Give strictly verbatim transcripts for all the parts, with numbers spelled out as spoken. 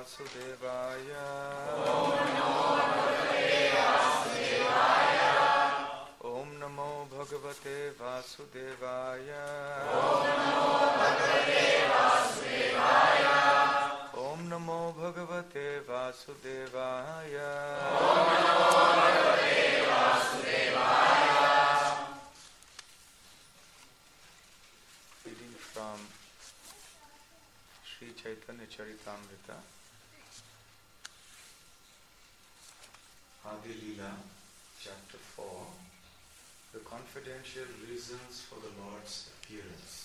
Vasudevaya. Om Namo Bhagavate Vasudevaya. Om Namo Bhagavate Vasudevaya. Reading from Sri Chaitanya Charitamrita, Adi Leela, Chapter four, The Confidential Reasons for the Lord's Appearance.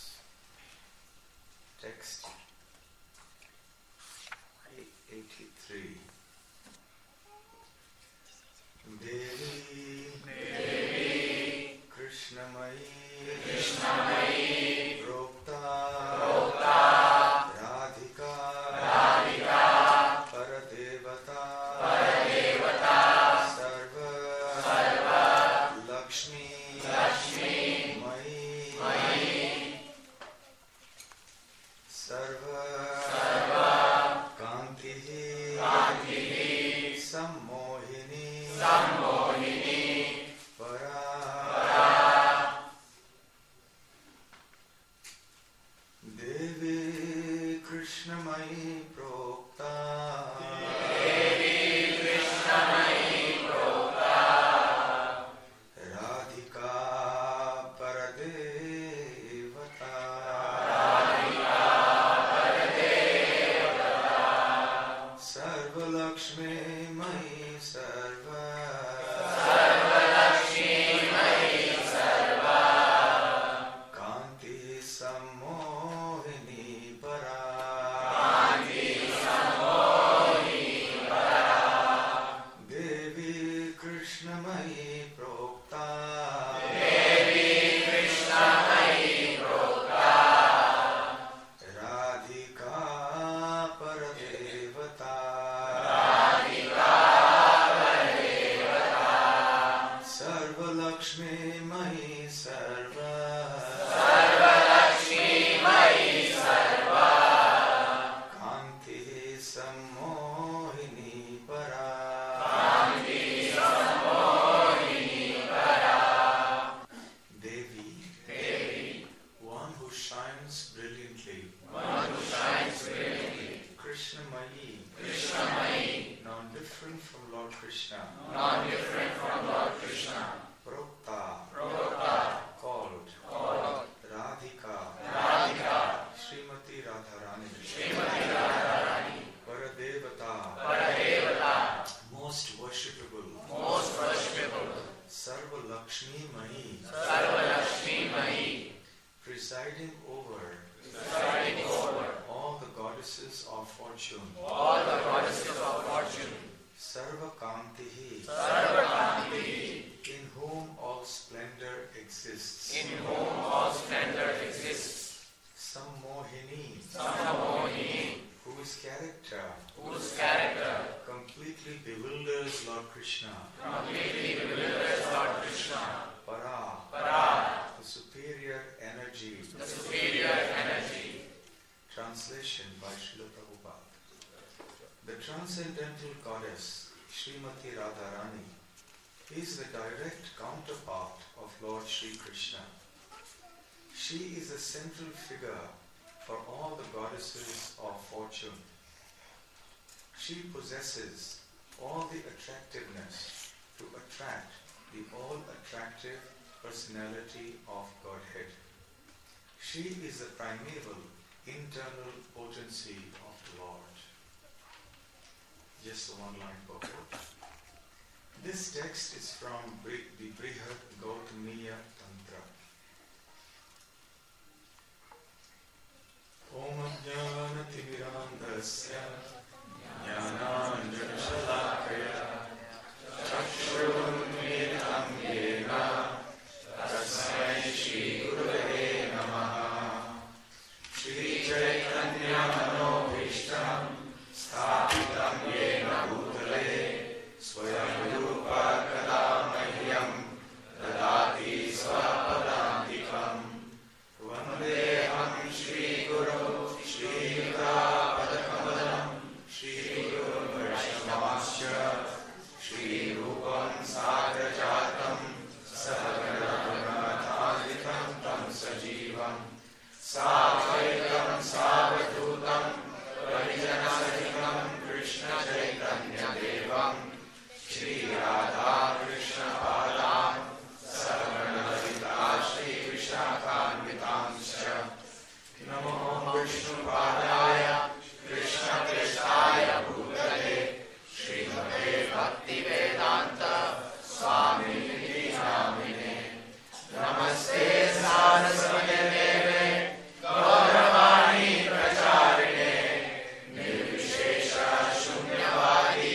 Text eighty-three. Devi, Devi, Krishnamayi, Krishnamayi, Prokta, Prokta, Radhika, Radhika, Paradevata, Paradevata, Sarva, Sarva, Lakshmi, Lakshmi, Mayi, Mayi, Sarva, Sarva, Kantihi, Kantihi, Sammohini, Sammohini, Para, Para, Devi Krishnamayi Prokta, Devi Krishnamayi Prokta, Radhika Paradevata, Radhika Paradevata, Sarva Lakshmi Mayi Sarva, Sarva Lakshmi Mayi Sarva, Kanti Sammohini Para, Kanti Sammohini Para, Devi Krishnamayi Prokta, Devi Krishnamayi Prokta, Radhika Paradevata, Radhika Paradevata, Sarva Lakshmi Mayi Sarva, Sarva Lakshmi Mayi Sarva, Kanti Sammohini Para, Kanti Sammohini Para, Devi, Devi, one who shines brilliantly, one who shines brilliantly, Krishnamayi, Krishnamayi, non-different from Lord Krishna, non-different from Lord Krishna, Prokta, Prokta, called, called, Radhika, Radhika, Srimati Radharani, Srimati Radharani, Paradevata, Paradevata, most worshipable, most worshipable, Sarva Lakshmi Mayi, Sarva Lakshmi Mayi, presiding over, presiding over all the goddesses of fortune, all the goddesses of fortune, Sarva Kantihi, Sarva Kantihi, in whom all splendor exists, in whom all splendor exists, Sammohini, Sammohini, whose character, whose character completely bewilders Lord Krishna, completely bewilders Lord Krishna, Para, Para, the superior energy, the superior energy. Translation by Srila Prabhupada. The transcendental goddess, Srimati Radharani, is the direct counterpart of Lord Sri Krishna. She is a central figure for all the goddesses of fortune. She possesses all the attractiveness to attract the all-attractive personality of Godhead. She is the primeval internal potency of the Lord. Just a one-line purport. This text is from the Brihad Gautamiya Tantra. Om Jnana Timirandasya Jnananjana Shalakaya Chakshurunmilitam Yena Tasmai Shri Gurave Namaha. Shri Chaitanya Manobhishtam Sthapitam Yena Bhutale Swayam Rupa Kada Mahyam Dadati Swapadantikam Vandeham Shri Guru Shri Yuta Padakamalam Shri चैतन्यदेवं श्रीराधाकृष्णपादान् सकलगणललिता श्रीविशाखान्वितांश्च नमो विष्णुपादाय कृष्णप्रेष्ठाय भूतले श्रीमते भक्तिवेदान्त स्वामिनिधि नामिने नमस्ते सारस्वते देवे गौरवाणी प्रचारिणे निर्विशेष शून्यवादी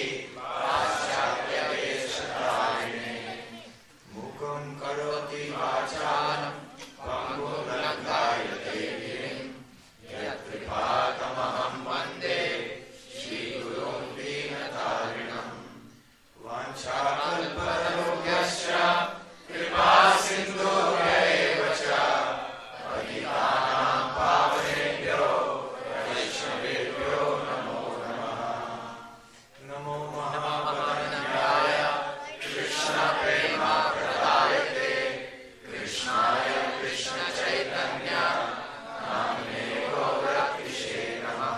पाश्चात्यदेशधारिणे मूकं करोति वाचालं पङ्गुं लङ्घयते गिरिं यत्कृपातमहं वन्दे श्रीगुरुं दीनतारिणं वाञ्छाकल्पतरुभ्यश्च कृपा सिन्धुभ्यैव च पतितानां पावनेभ्यो वैष्णवेभ्यो नमो नमः नमो महावदन्याय कृष्णप्रेमप्रदायते कृष्णाय कृष्णचैतन्य नाम्ने गौरकृष्णे नमः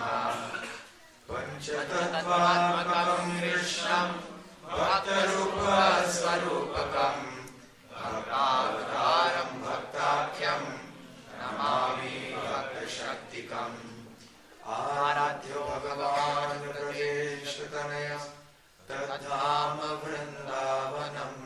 पञ्चतत्त्वात्मकं कृष्णं भक्तरूपस्वरूपकं भक्तावतारं भक्ताख्यं नमामि भक्तशक्तिकम् आराध्यो भगवान् ब्रजेशतनय तद्धाम वृन्दावनम्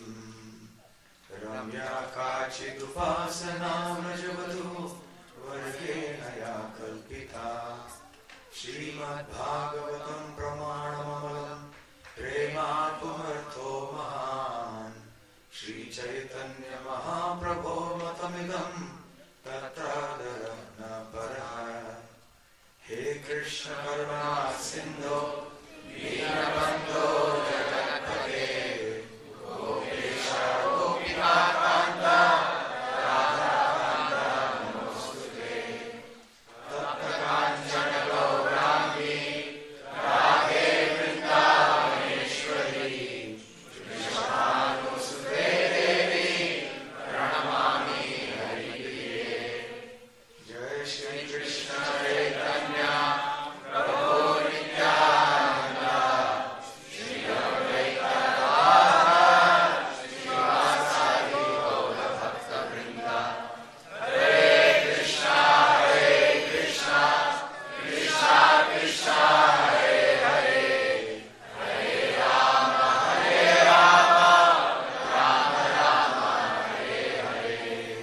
रम्या काचिदुपासना व्रजवधू वर्गेण या कल्पिता श्रीमद्भागवतं प्रमाणममलं प्रेमात्मर्थो महान् श्रीचैतन्य महाप्रभो मतमिदं तत्रादर न परः हे कृष्ण करुणा सिन्धो दीनबन्धो जगत्पते गोपेश गोपिकान्त राधाकान्त नमोऽस्तुते तप्तकाञ्चन गौराङ्गी राधे वृन्दावनेश्वरी कृष्णानुसुते देवी प्रणमामि हरिप्रिये जय श्री कृष्ण चैतन्य प्रभु नित्यानन्द श्री अद्वैत गदाधर श्रीवासादि गौरभक्तवृन्द हरे कृष्ण हरे कृष्ण कृष्ण कृष्ण हरे हरे हरे राम हरे Ram Ram Ram Hare Hare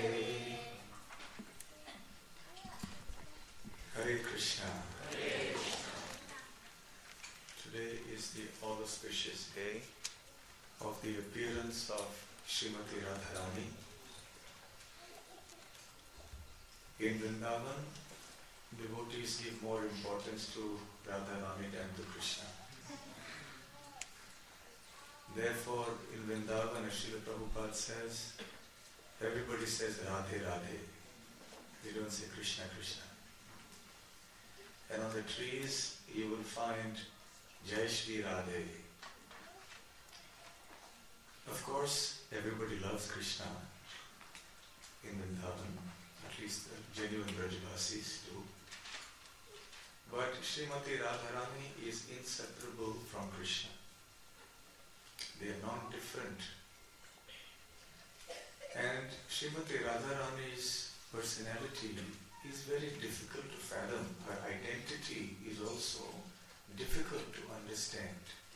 Hare Krishna. Today is the auspicious day of the appearance of Srimati Radharani in Vrindavan. Devotees give more importance to Radharani than to Krishna. Therefore, in Vrindavan, as Srila Prabhupada says, everybody says Radhe Radhe. They don't say Krishna Krishna. And on the trees, you will find Jai Shri Radhe. Of course, everybody loves Krishna in Vrindavan, at least the genuine Brajavasis do. But Srimati Radharani is inseparable from Krishna. They are non-different. And Srimati Radharani's personality is very difficult to fathom. Her identity is also difficult to understand.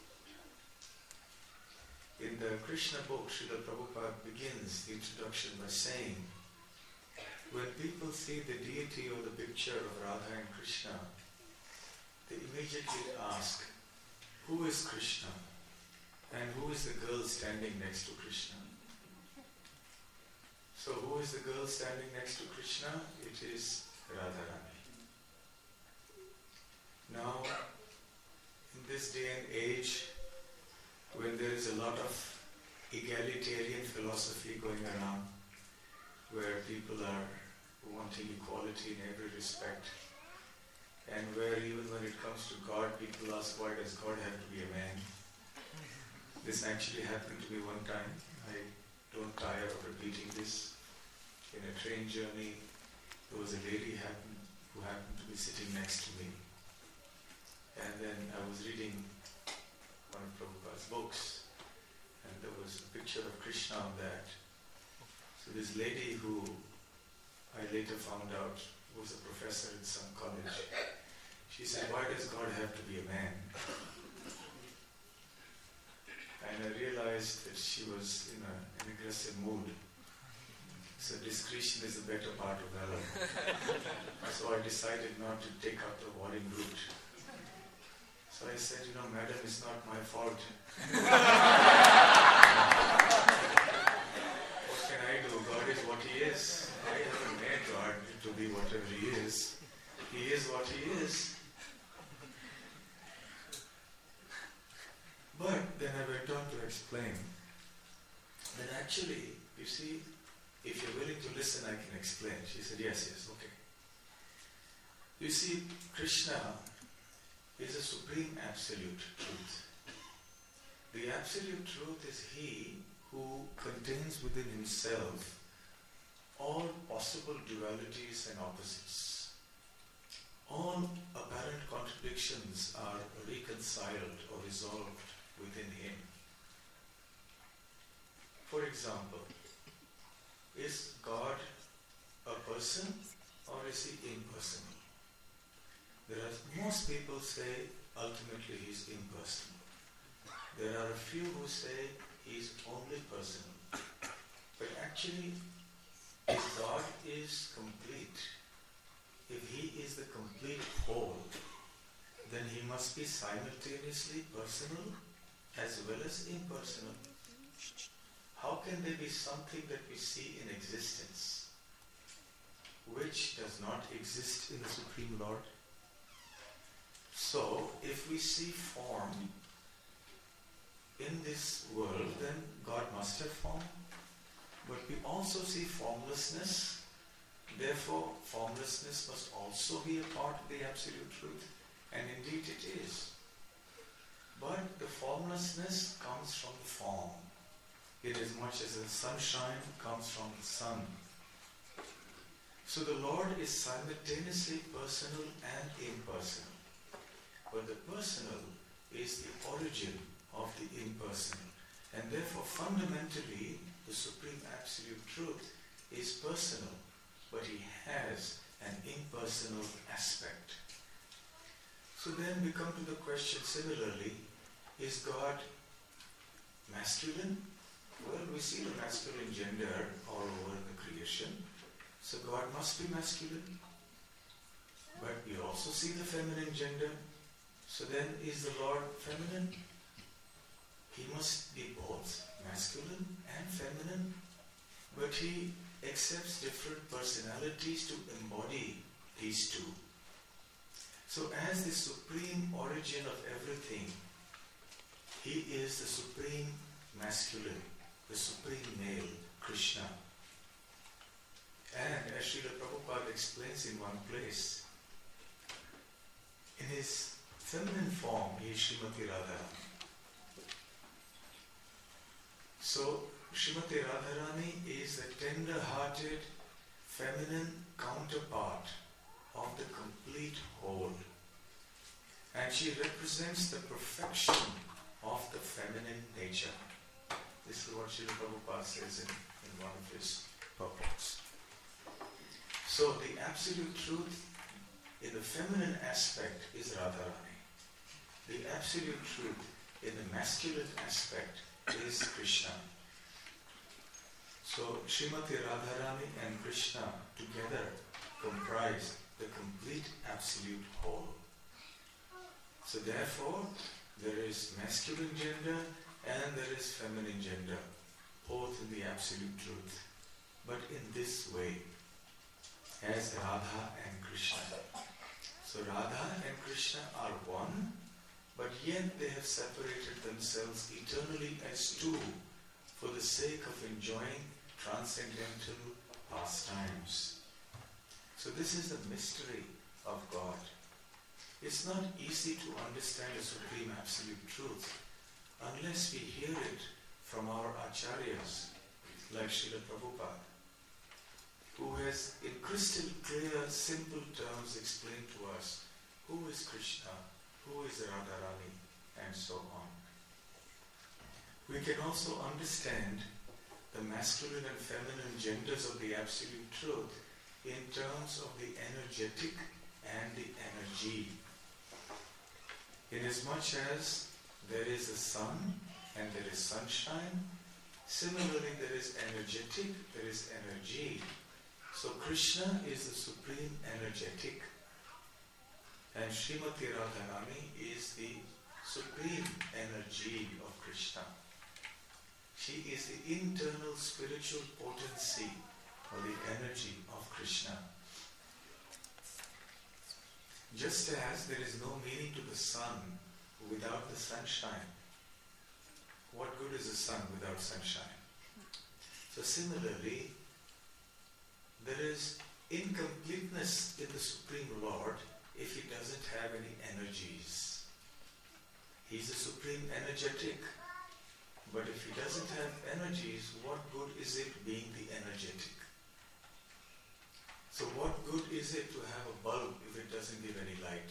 In the Krishna book, Srila Prabhupada begins the introduction by saying, when people see the deity or the picture of Radha and Krishna, they immediately ask, who is Krishna? And who is the girl standing next to Krishna? So who is the girl standing next to Krishna? It is Radharani. Now, in this day and age, when there is a lot of egalitarian philosophy going around, where people are wanting equality in every respect, and where even when it comes to God, people ask, why does God have to be a man? This actually happened to me one time. I don't tire of repeating this. In a train journey, there was a lady happened, who happened to be sitting next to me. And then I was reading Krishna on that. So this lady who I later found out was a professor in some college, she said, why does God have to be a man? And I realized that she was in a, an aggressive mood. So discretion is the better part of valor. So I decided not to take up the warring route. So I said, you know, madam, it's not my fault. What can I do? God is what He is. I haven't made God to be whatever He is. He is what He is. But then I went on to explain that actually, you see, if you're willing to listen, I can explain. She said, yes, yes, okay. You see, Krishna is a supreme absolute truth. The absolute truth is He who contains within Himself all possible dualities and opposites. All apparent contradictions are reconciled or resolved within Him. For example, is God a person or is He impersonal? There are, most people say ultimately He's impersonal. There are a few who say He's only personal. But actually, if God is complete, if He is the complete whole, then He must be simultaneously personal as well as impersonal. How can there be something that we see in existence which does not exist in the Supreme Lord? So, if we see form in this world, then God must have form. But we also see formlessness. Therefore, formlessness must also be a part of the absolute truth. And indeed it is. But the formlessness comes from the form, inasmuch as the sunshine comes from the sun. So the Lord is simultaneously personal and impersonal. But the personal is the origin of the impersonal. And therefore fundamentally the Supreme Absolute Truth is personal, but He has an impersonal aspect. So then we come to the question similarly, is God masculine? Well, we see the masculine gender all over in the creation. So God must be masculine. But we also see the feminine gender. So then is the Lord feminine? He must be both masculine and feminine. But He accepts different personalities to embody these two. So as the supreme origin of everything, He is the supreme masculine, the supreme male, Krishna. And as Srila Prabhupada explains in one place, in His feminine form, He is Srimati Radharani. So, Srimati Radharani is the tender-hearted, feminine counterpart of the complete whole. And she represents the perfection of the feminine nature. This is what Srila Prabhupada says in, in one of his purports. So the absolute truth in the feminine aspect is Radharani. The absolute truth in the masculine aspect is Krishna. So Srimati Radharani and Krishna together comprise the complete absolute whole. So therefore, there is masculine gender and there is feminine gender, both in the absolute truth. But in this way, as Radha and Krishna. So Radha and Krishna are one, but yet they have separated themselves eternally as two for the sake of enjoying transcendental pastimes. So this is the mystery of God. It's not easy to understand the Supreme Absolute Truth unless we hear it from our acharyas, like Srila Prabhupada, who has in crystal clear, simple terms explained to us who is Krishna, who is Radharani, and so on. We can also understand the masculine and feminine genders of the Absolute Truth in terms of the energetic and the energy. Inasmuch as there is a sun and there is sunshine, similarly there is energetic, there is energy. So Krishna is the supreme energetic and Srimati Radharani is the supreme energy of Krishna. She is the internal spiritual potency or the energy of Krishna. Just as there is no meaning to the sun without the sunshine. What good is the sun without sunshine? So similarly, there is incompleteness in the Supreme Lord if he doesn't have any energies. He's the supreme energetic. But if he doesn't have energies, what good is it being the energetic? So what good is it to have a bulb if it doesn't give any light?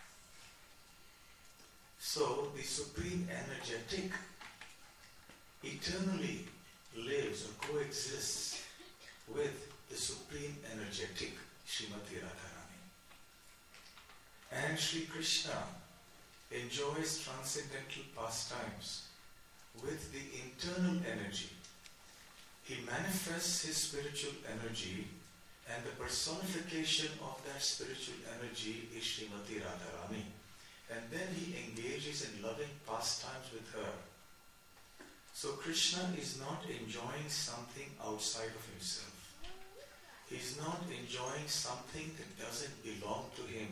So the supreme energetic eternally lives or coexists with the supreme energetic, Srimati Radharani. And Sri Krishna enjoys transcendental pastimes with the internal energy. He manifests his spiritual energy, and the personification of that spiritual energy is Srimati Radharani. And then he engages in loving pastimes with her. So Krishna is not enjoying something outside of himself. He's not enjoying something that doesn't belong to him.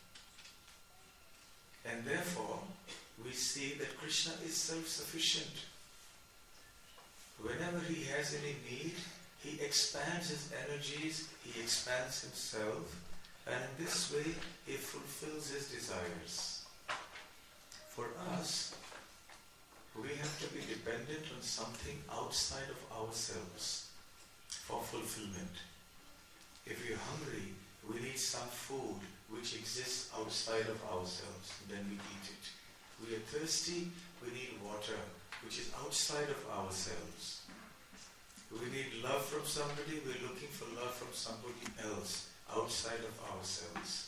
And therefore, we see that Krishna is self-sufficient. Whenever he has any need, he expands his energies, he expands himself, and in this way he fulfills his desires. For us, we have to be dependent on something outside of ourselves for fulfillment. If we're hungry, we need some food which exists outside of ourselves, then we eat it. We are thirsty, we need water, which is outside of ourselves. We need love from somebody, we're looking for love from somebody else, outside of ourselves.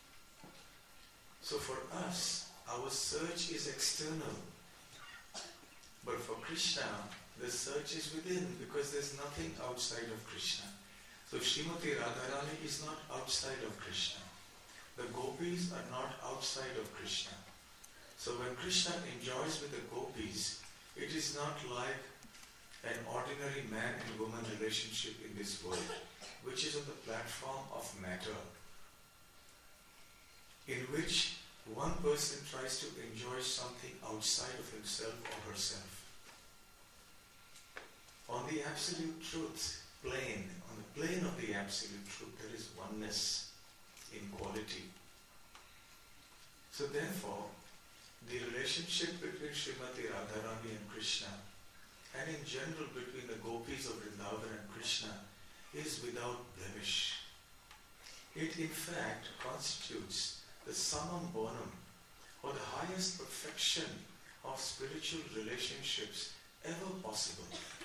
So for us, our search is external. But for Krishna, the search is within, because there's nothing outside of Krishna. So Srimati Radharani is not outside of Krishna. The gopis are not outside of Krishna. So when Krishna enjoys with the gopis, it is not like an ordinary man and woman relationship in this world, which is on the platform of matter, in which one person tries to enjoy something outside of himself or herself. On the Absolute Truth plane, on the plane of the Absolute Truth, there is oneness in quality. So therefore, the relationship between Srimati Radharani and Krishna, and in general between the gopis of Vrindavan and Krishna, is without blemish. It in fact constitutes the summum bonum, or the highest perfection of spiritual relationships ever possible.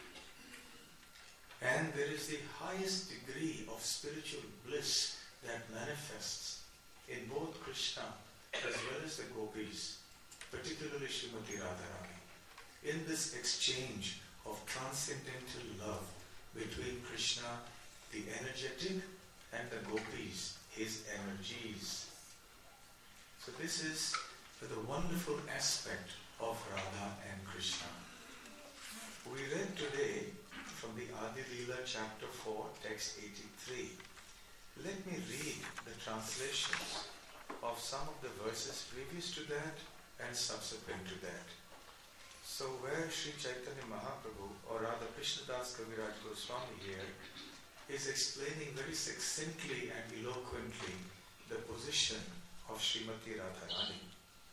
And there is the highest degree of spiritual bliss that manifests in both Krishna as well as the gopis, particularly Srimati Radharani, in this exchange of transcendental love between Krishna, the energetic, and the gopis, his energies. So this is the wonderful aspect of Radha and Krishna. We read today from the Adi Leela chapter four, text eighty-three. Let me read the translations of some of the verses previous to that and subsequent to that. So where Sri Chaitanya Mahaprabhu, or rather Krishnadas Kaviraj Goswami here, is explaining very succinctly and eloquently the position of Srimati Radharani.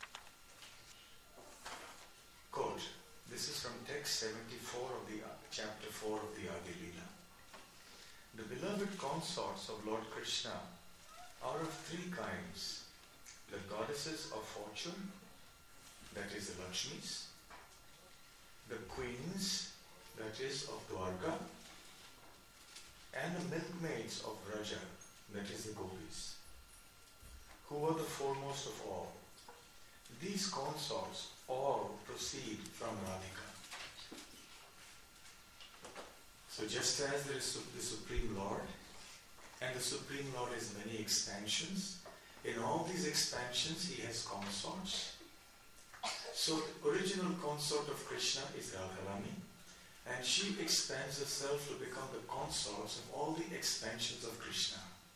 Quote, this is from text seventy-four of the chapter four of the Adi Leela. The beloved consorts of Lord Krishna are of three kinds: the goddesses of fortune, that is the Lakshmis, the queens, that is of Dwarka, and the milkmaids of Vraja, that is the gopis, who were the foremost of all. These consorts all proceed from Radhika. So just as there is the Supreme Lord, and the Supreme Lord has many expansions, in all these expansions he has consorts. So the original consort of Krishna is Radharani, and she expands herself to become the consorts of all the expansions of Krishna.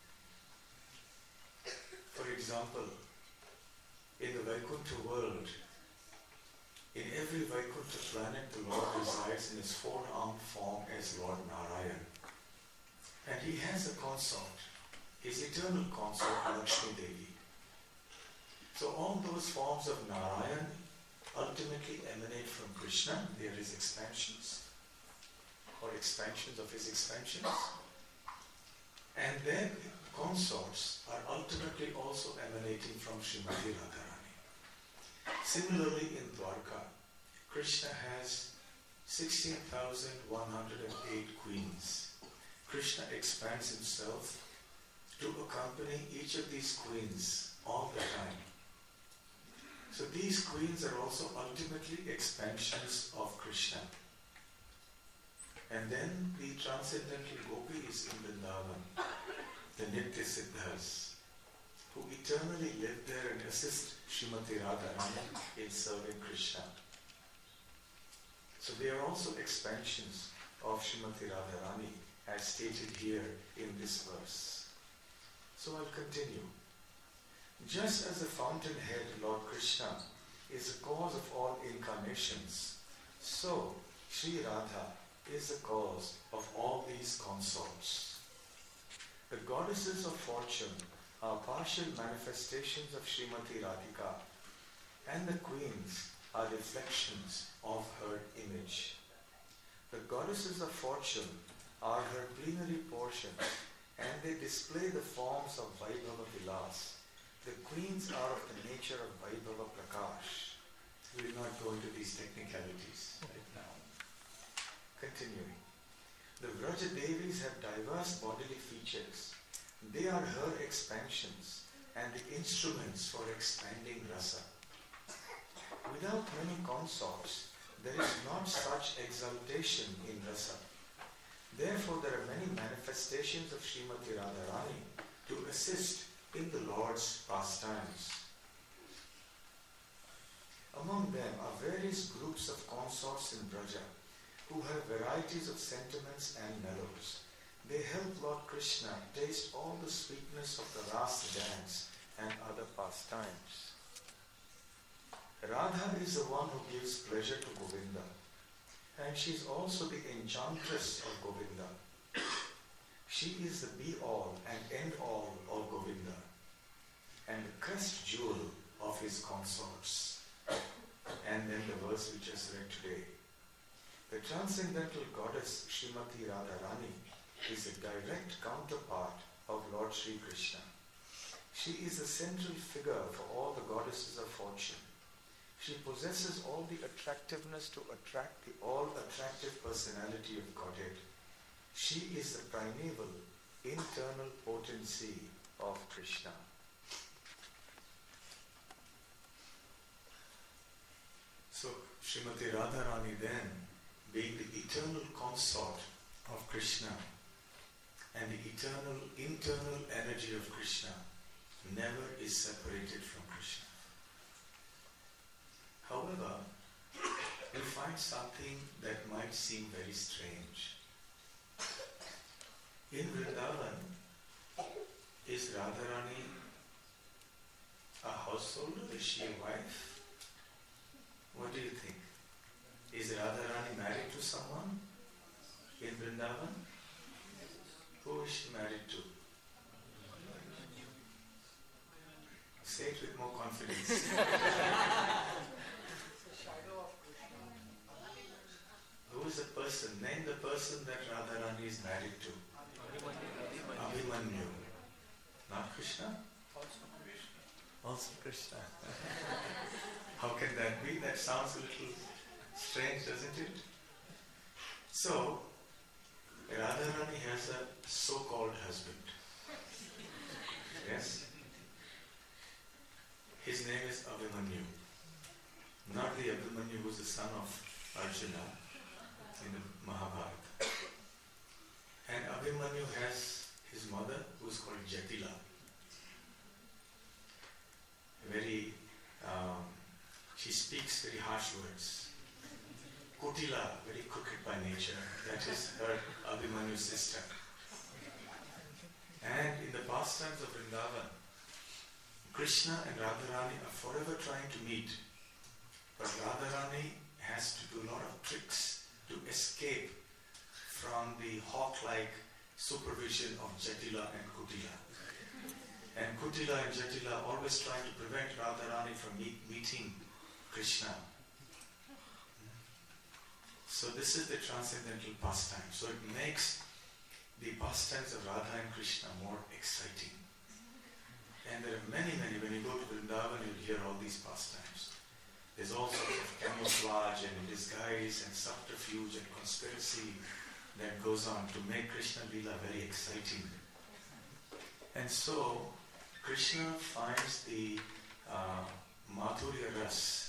For example, in the Vaikuntha world, in every Vaikuntha planet, the Lord resides in his four-armed form as Lord Narayan. And he has a consort, his eternal consort, Lakshmi Devi. So all those forms of Narayan ultimately emanate from Krishna. They are his expansions, or expansions of his expansions. And their consorts are ultimately also emanating from Srimati Radharani. Similarly, in Dwarka, Krishna has sixteen thousand one hundred eight queens. Krishna expands himself to accompany each of these queens all the time. So these queens are also ultimately expansions of Krishna. And then the transcendental gopis in Vrindavan, the Nitya Siddhas, who eternally live there and assist Srimati Radharani in serving Krishna. So they are also expansions of Srimati Radharani, as stated here in this verse. So I'll continue. Just as the fountainhead, Lord Krishna, is the cause of all incarnations, so Sri Radha is the cause of all these consorts. The goddesses of fortune are partial manifestations of Srimati Radhika, and the queens are reflections of her image. The goddesses of fortune are her plenary portions, and they display the forms of Vaibhava Vilas. The queens are of the nature of Vaibhava Prakash. We will not go into these technicalities right now. Continuing. The Vraja Devis have diverse bodily features. They are her expansions and the instruments for expanding rasa. Without many consorts, there is not such exaltation in rasa. Therefore, there are many manifestations of Srimati Radharani to assist in the Lord's pastimes. Among them are various groups of consorts in Vraja who have varieties of sentiments and mellows. They help Lord Krishna taste all the sweetness of the Rasa dance and other pastimes. Radha is the one who gives pleasure to Govinda, and she is also the enchantress of Govinda. She is the be-all and end-all of Govinda, and the crest jewel of his consorts. And then the verse we just read today. The transcendental goddess Srimati Radharani is a direct counterpart of Lord Sri Krishna. She is the central figure for all the goddesses of fortune. She possesses all the attractiveness to attract the all-attractive personality of Godhead. She is the primeval, internal potency of Krishna. So, Srimati Radharani then, being the eternal consort of Krishna and the eternal internal energy of Krishna, never is separated from Krishna. However, we find something that might seem very strange. In Vrindavan, is Radharani a householder? Is she a wife? What do you think? Is Radharani married to someone in Vrindavan? Who is she married to? Say it with more confidence. Who is the person? Name the person that Radharani is married to. Abhimanyu. Not Krishna? Also Krishna. How can that be? That sounds a little strange, doesn't it? So, Radharani has a so-called husband. Yes? His name is Abhimanyu. Not the Abhimanyu who is the son of Arjuna in the Mahabharata. And Abhimanyu has his mother who is called Jatila. Very, um, she speaks very harsh words. Kutila, very crooked by nature. That is her Abhimanyu's sister. And in the pastimes of Vrindavan, Krishna and Radharani are forever trying to meet. But Radharani has to do a lot of tricks to escape from the hawk-like supervision of Jatila and Kutila. And Kutila and Jatila always trying to prevent Radharani from meet, meeting Krishna. So this is the transcendental pastime. So it makes the pastimes of Radha and Krishna more exciting. And there are many, many, when you go to Vrindavan, you'll hear all these pastimes. There's all sorts of camouflage and disguise and subterfuge and conspiracy that goes on to make Krishna Leela very exciting. And so, Krishna finds the uh, Madhurya Ras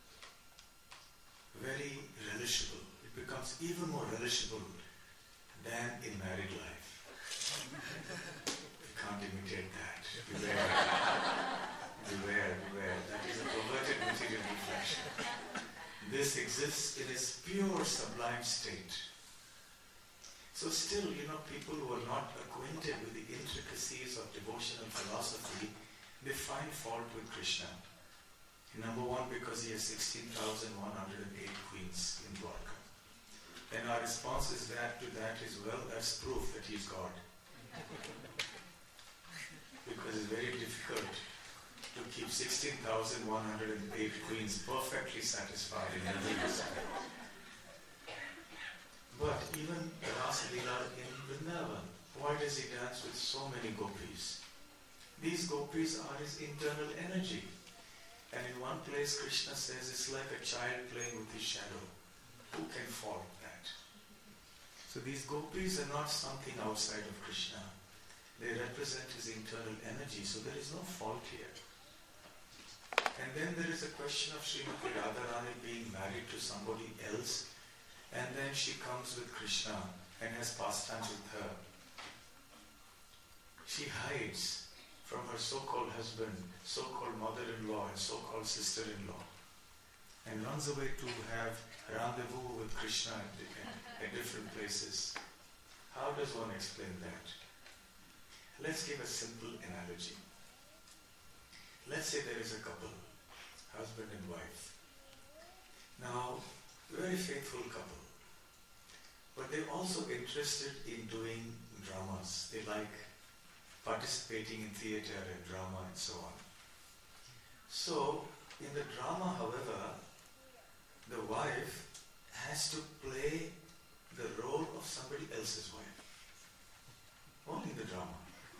very relishable. It becomes even more relishable than in married life. You can't imitate that. Beware. Beware, beware. That is a perverted material reflection. This exists in its pure sublime state. So still, you know, people who are not acquainted with the intricacies of devotional philosophy, they find fault with Krishna. Number one, because he has sixteen thousand one hundred eight queens in Dwarka. And our response is that to that is, well, that's proof that he's God. Because it's very difficult to keep sixteen thousand one hundred eight queens perfectly satisfied in every respect. But even Ras Leela in Vrindavan, why does he dance with so many gopis? These gopis are his internal energy. And in one place Krishna says it's like a child playing with his shadow. Who can fault that? So these gopis are not something outside of Krishna. They represent his internal energy, so there is no fault here. And then there is a question of Srimati Radharani being married to somebody else, and then she comes with Krishna and has pastimes with her. She hides from her so-called husband, so-called mother-in-law and so-called sister-in-law, and runs away to have rendezvous with Krishna at, at different places. How does one explain that? Let's give a simple analogy. Let's say there is a couple, husband and wife. Now, very faithful couple, but they're also interested in doing dramas. They like participating in theatre and drama and so on. So, in the drama, however, the wife has to play the role of somebody else's wife. Only in the drama.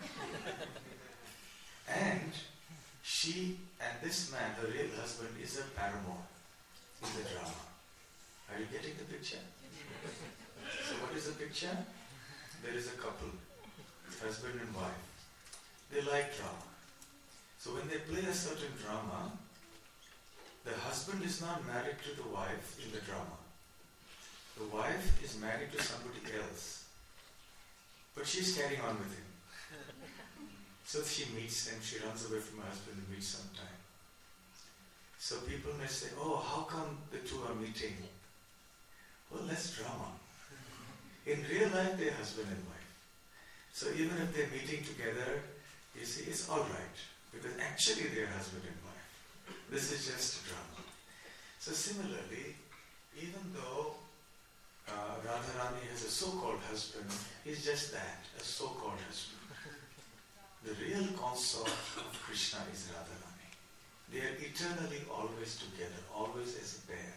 And she and this man, her real husband, is a paramour in the drama. Are you getting the picture? So what is the picture? There is a couple, husband and wife. They like drama. So when they play a certain drama, the husband is not married to the wife in the drama. The wife is married to somebody else. But she's carrying on with him. So she meets him, she runs away from her husband and meets sometime. So people may say, oh, how come the two are meeting? Well, that's drama. In real life, they're husband and wife. So even if they're meeting together, you see, it's all right. Because actually they're husband and wife. This is just drama. So similarly, even though uh, Radharani has a so-called husband, he's just that, a so-called husband. The real consort of Krishna is Radharani. They are eternally always together, always as a pair.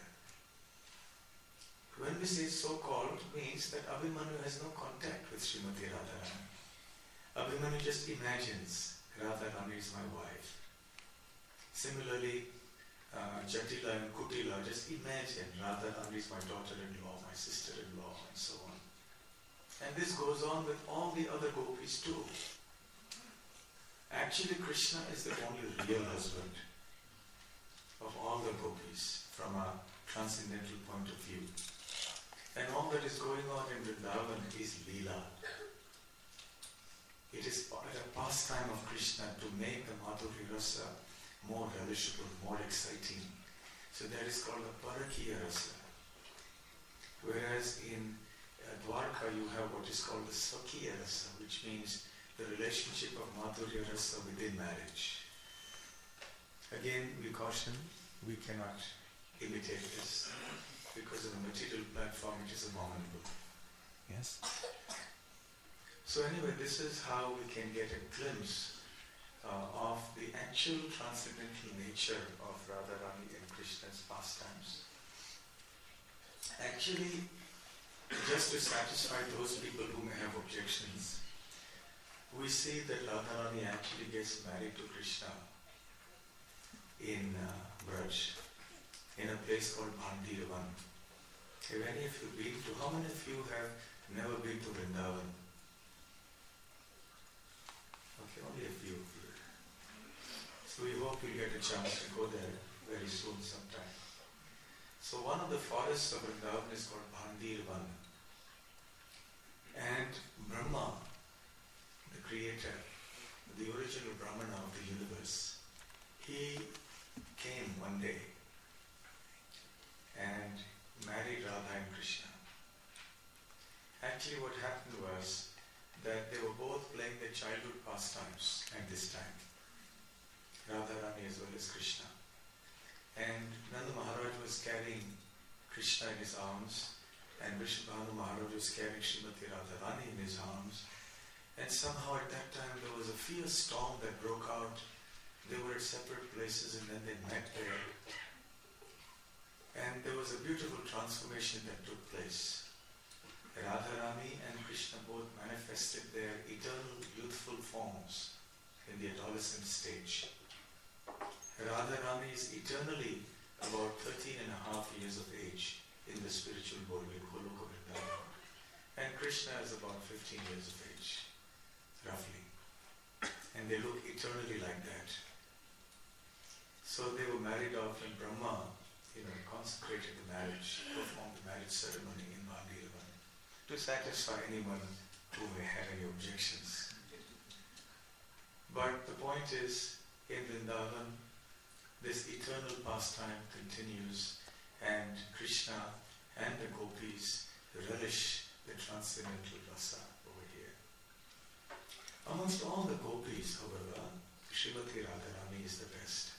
When we say so-called, means that Abhimanyu has no contact with Srimati Radharani. Abhimanyu just imagines Radharani is my wife. Similarly, uh, Jatila and Kutila. Just imagine, Radharani is my daughter-in-law, my sister-in-law, and so on. And this goes on with all the other gopis too. Actually, Krishna is the only real husband of all the gopis from a transcendental point of view. And all that is going on in Vrindavan is Leela. It is a pastime of Krishna to make the Madhurya Rasa more relishable, more exciting. So that is called the Parakiya Rasa. Whereas in uh, Dwarka you have what is called the Swakiya Rasa, which means the relationship of Madhurya Rasa within marriage. Again, we caution, we cannot imitate this because of the material platform it is abominable. Yes? So anyway, this is how we can get a glimpse uh, of the actual transcendental nature of Radharani and Krishna's pastimes. Actually, just to satisfy those people who may have objections, we see that Radharani actually gets married to Krishna in uh, Braj, in a place called Bhandiravan. Have any of you been to, how many of you have never been to Vrindavan? Okay, only a few of you. So we hope you'll get a chance to go there very soon sometime. So one of the forests of Vrindavan is called Bhandiravan. And Brahma, the creator, the original Brahmana of the universe, he came one day and married Radha and Krishna. Actually what happened was that they were both playing their childhood pastimes at this time. Radharani as well as Krishna. And Nanda Maharaj was carrying Krishna in his arms and Vrishabhanu Maharaj was carrying Srimati Radharani in his arms. And somehow at that time there was a fierce storm that broke out. They were at separate places and then they met there. And there was a beautiful transformation that took place. Radharani and Krishna both manifested their eternal youthful forms in the adolescent stage. Radharani is eternally about thirteen and a half years of age in the spiritual world in Goloka Vrindavan. And Krishna is about fifteen years of age, roughly. And they look eternally like that. So they were married off and Brahma, you know, consecrated the marriage, performed the marriage ceremony in Bhandiravan to satisfy anyone who may have any objections. But the point is, in Vrindavan, this eternal pastime continues and Krishna and the gopis relish the transcendental rasa over here. Amongst all the gopis, however, Srimati Radharani is the best.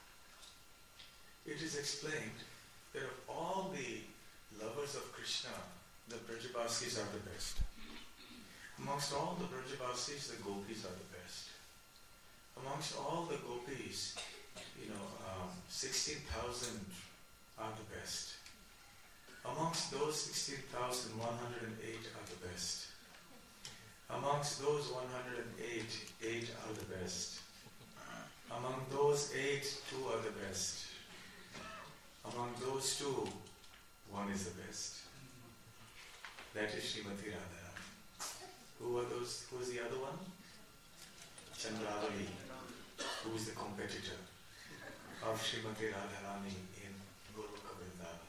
It is explained that of all the lovers of Krishna, the Brajabasis are the best. Amongst all the Brajabasis, the gopis are the best. Amongst all the gopis, you know, um, sixteen thousand are the best. Amongst those sixteen thousand, one hundred eight are the best. Amongst those one hundred eight, eight are the best. Among those eight, two are the best. Among those two, one is the best. That is Srimati Radharani. Who are those? Who is the other one? Chandravali, who is the competitor of Srimati Radharani in Goloka Vrindavan.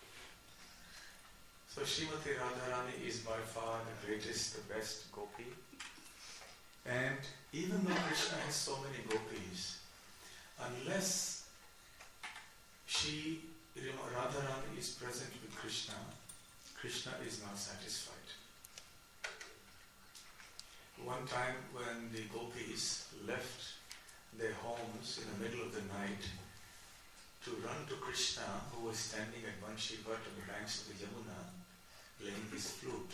So Srimati Radharani is by far the greatest, the best gopi. And even though Krishna has so many gopis, unless she, Radharani, is present with Krishna, Krishna is not satisfied. One time when the gopis left their homes in the middle of the night to run to Krishna, who was standing at Banshi Bhatt on the banks of the Yamuna, playing his flute,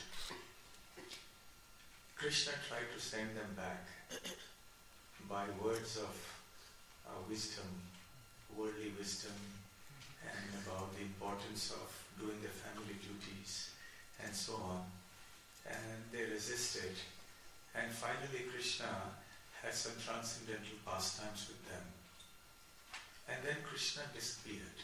Krishna tried to send them back by words of uh, wisdom, worldly wisdom, and about the importance of doing their family duties and so on. And they resisted. And finally Krishna had some transcendental pastimes with them. And then Krishna disappeared.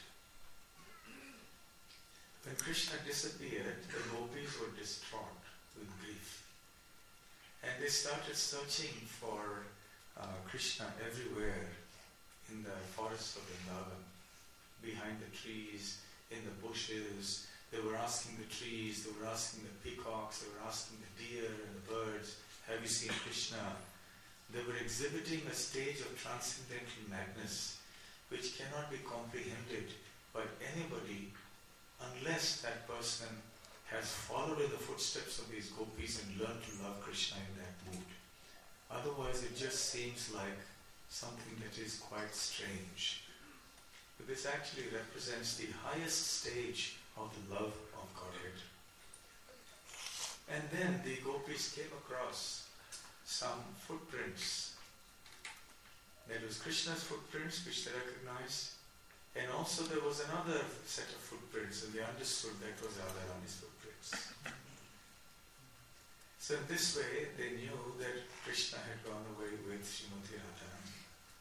When Krishna disappeared, the gopis were distraught with grief. And they started searching for uh, Krishna everywhere in the forests of Vrindavan, behind the trees, in the bushes. They were asking the trees, they were asking the peacocks, they were asking the deer and the birds, have you seen Krishna? They were exhibiting a stage of transcendental madness which cannot be comprehended by anybody unless that person has followed in the footsteps of these gopis and learned to love Krishna in that mood. Otherwise it just seems like something that is quite strange. But this actually represents the highest stage of the love of Godhead. And then the gopis came across some footprints. That was Krishna's footprints which they recognized. And also there was another set of footprints, and they understood that was Radharani's footprints. So in this way they knew that Krishna had gone away with Srimati Radharani.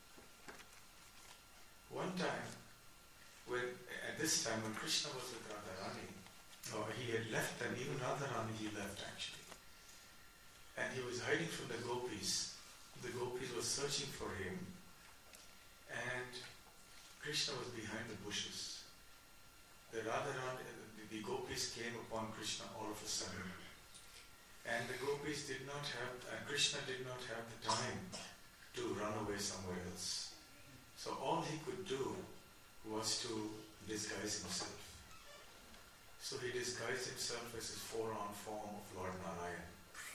One time, when, at this time when Krishna was with Radharani, or he had left them, even Radharani he left actually. And he was hiding from the gopis. The gopis were searching for him. And Krishna was behind the bushes. The Radharani, the, the gopis came upon Krishna all of a sudden. And the gopis did not have, and Krishna did not have the time to run away somewhere else. So all he could do was to disguise himself. So he disguised himself as his four-armed form of Lord Narayan.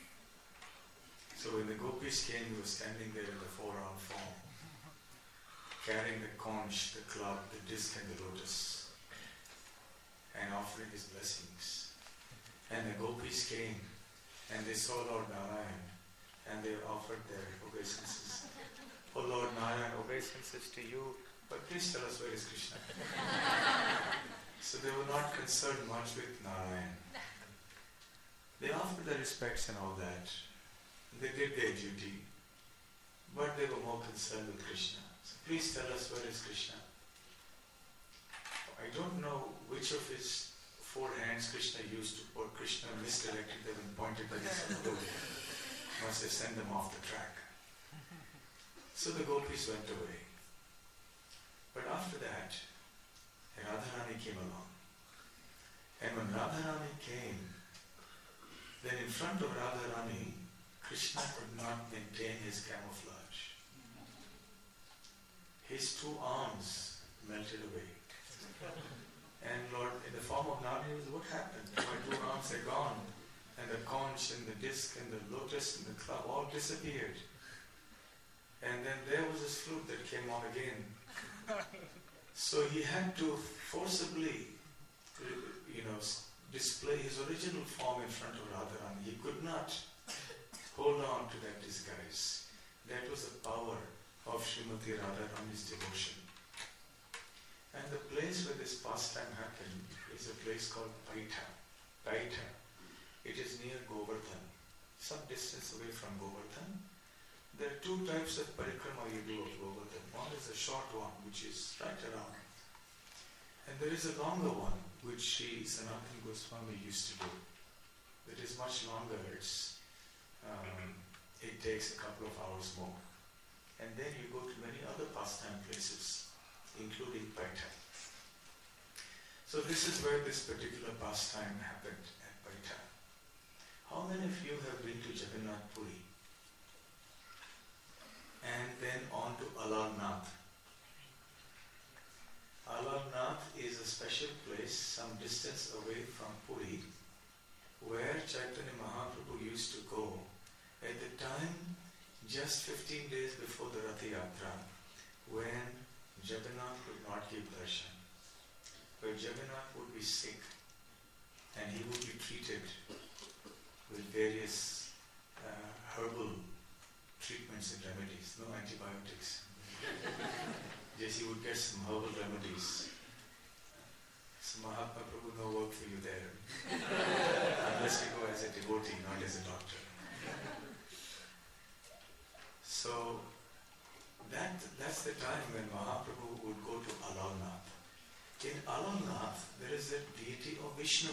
So when the gopis came, he was standing there in the four-armed form, carrying the conch, the club, the disc and the lotus, and offering his blessings. And the gopis came and they saw Lord Narayan and they offered their obeisances. Oh Lord Narayan, obeisances to you, but please tell us where is Krishna. So they were not concerned much with Narayan. They offered their respects and all that. They did their duty, but they were more concerned with Krishna. So please tell us where is Krishna. I don't know which of his four hands Krishna used to put. Krishna misdirected them and pointed them some other way. Must have sent them off the track. So the gopis went away. But after that, Radharani came along. And when Radharani came, then in front of Radharani, Krishna could not maintain his camouflage. His two arms melted away. And Lord, in the form of Narayan, what happened? My two arms are gone. And the conch and the disc and the lotus and the club all disappeared. And then there was this flute that came on again. So he had to forcibly, you know, display his original form in front of Radharani. He could not hold on to that disguise. That was the power of Srimati Radharani's devotion. And the place where this pastime happened is a place called Paita. Paita. It is near Govardhan, some distance away from Govardhan. There are two types of parikrama you do of Govardhan. One is a short one, which is right around. And there is a longer one, which Sri Sanatana Goswami used to do. It is much longer. It's, um, it takes a couple of hours more. And then you go to many other pastime places, including Paita. So this is where this particular pastime happened, at Paita. How many of you have been to Jagannath Puri? And then on to Alalnath. Alalnath is a special place some distance away from Puri, where Chaitanya Mahaprabhu used to go at the time just fifteen days before the Rath Yatra, when Jagannath could not give darshan, where Jagannath would be sick and he would be treated with various uh, herbal treatments and remedies, no antibiotics. Yes, he would get some herbal remedies. So Mahatma Prabhu, no work for you there. Unless you go as a devotee, not as a doctor. So that, that's the time when Mahaprabhu would go to Alalnath. In Alalnath, there is a deity of Vishnu.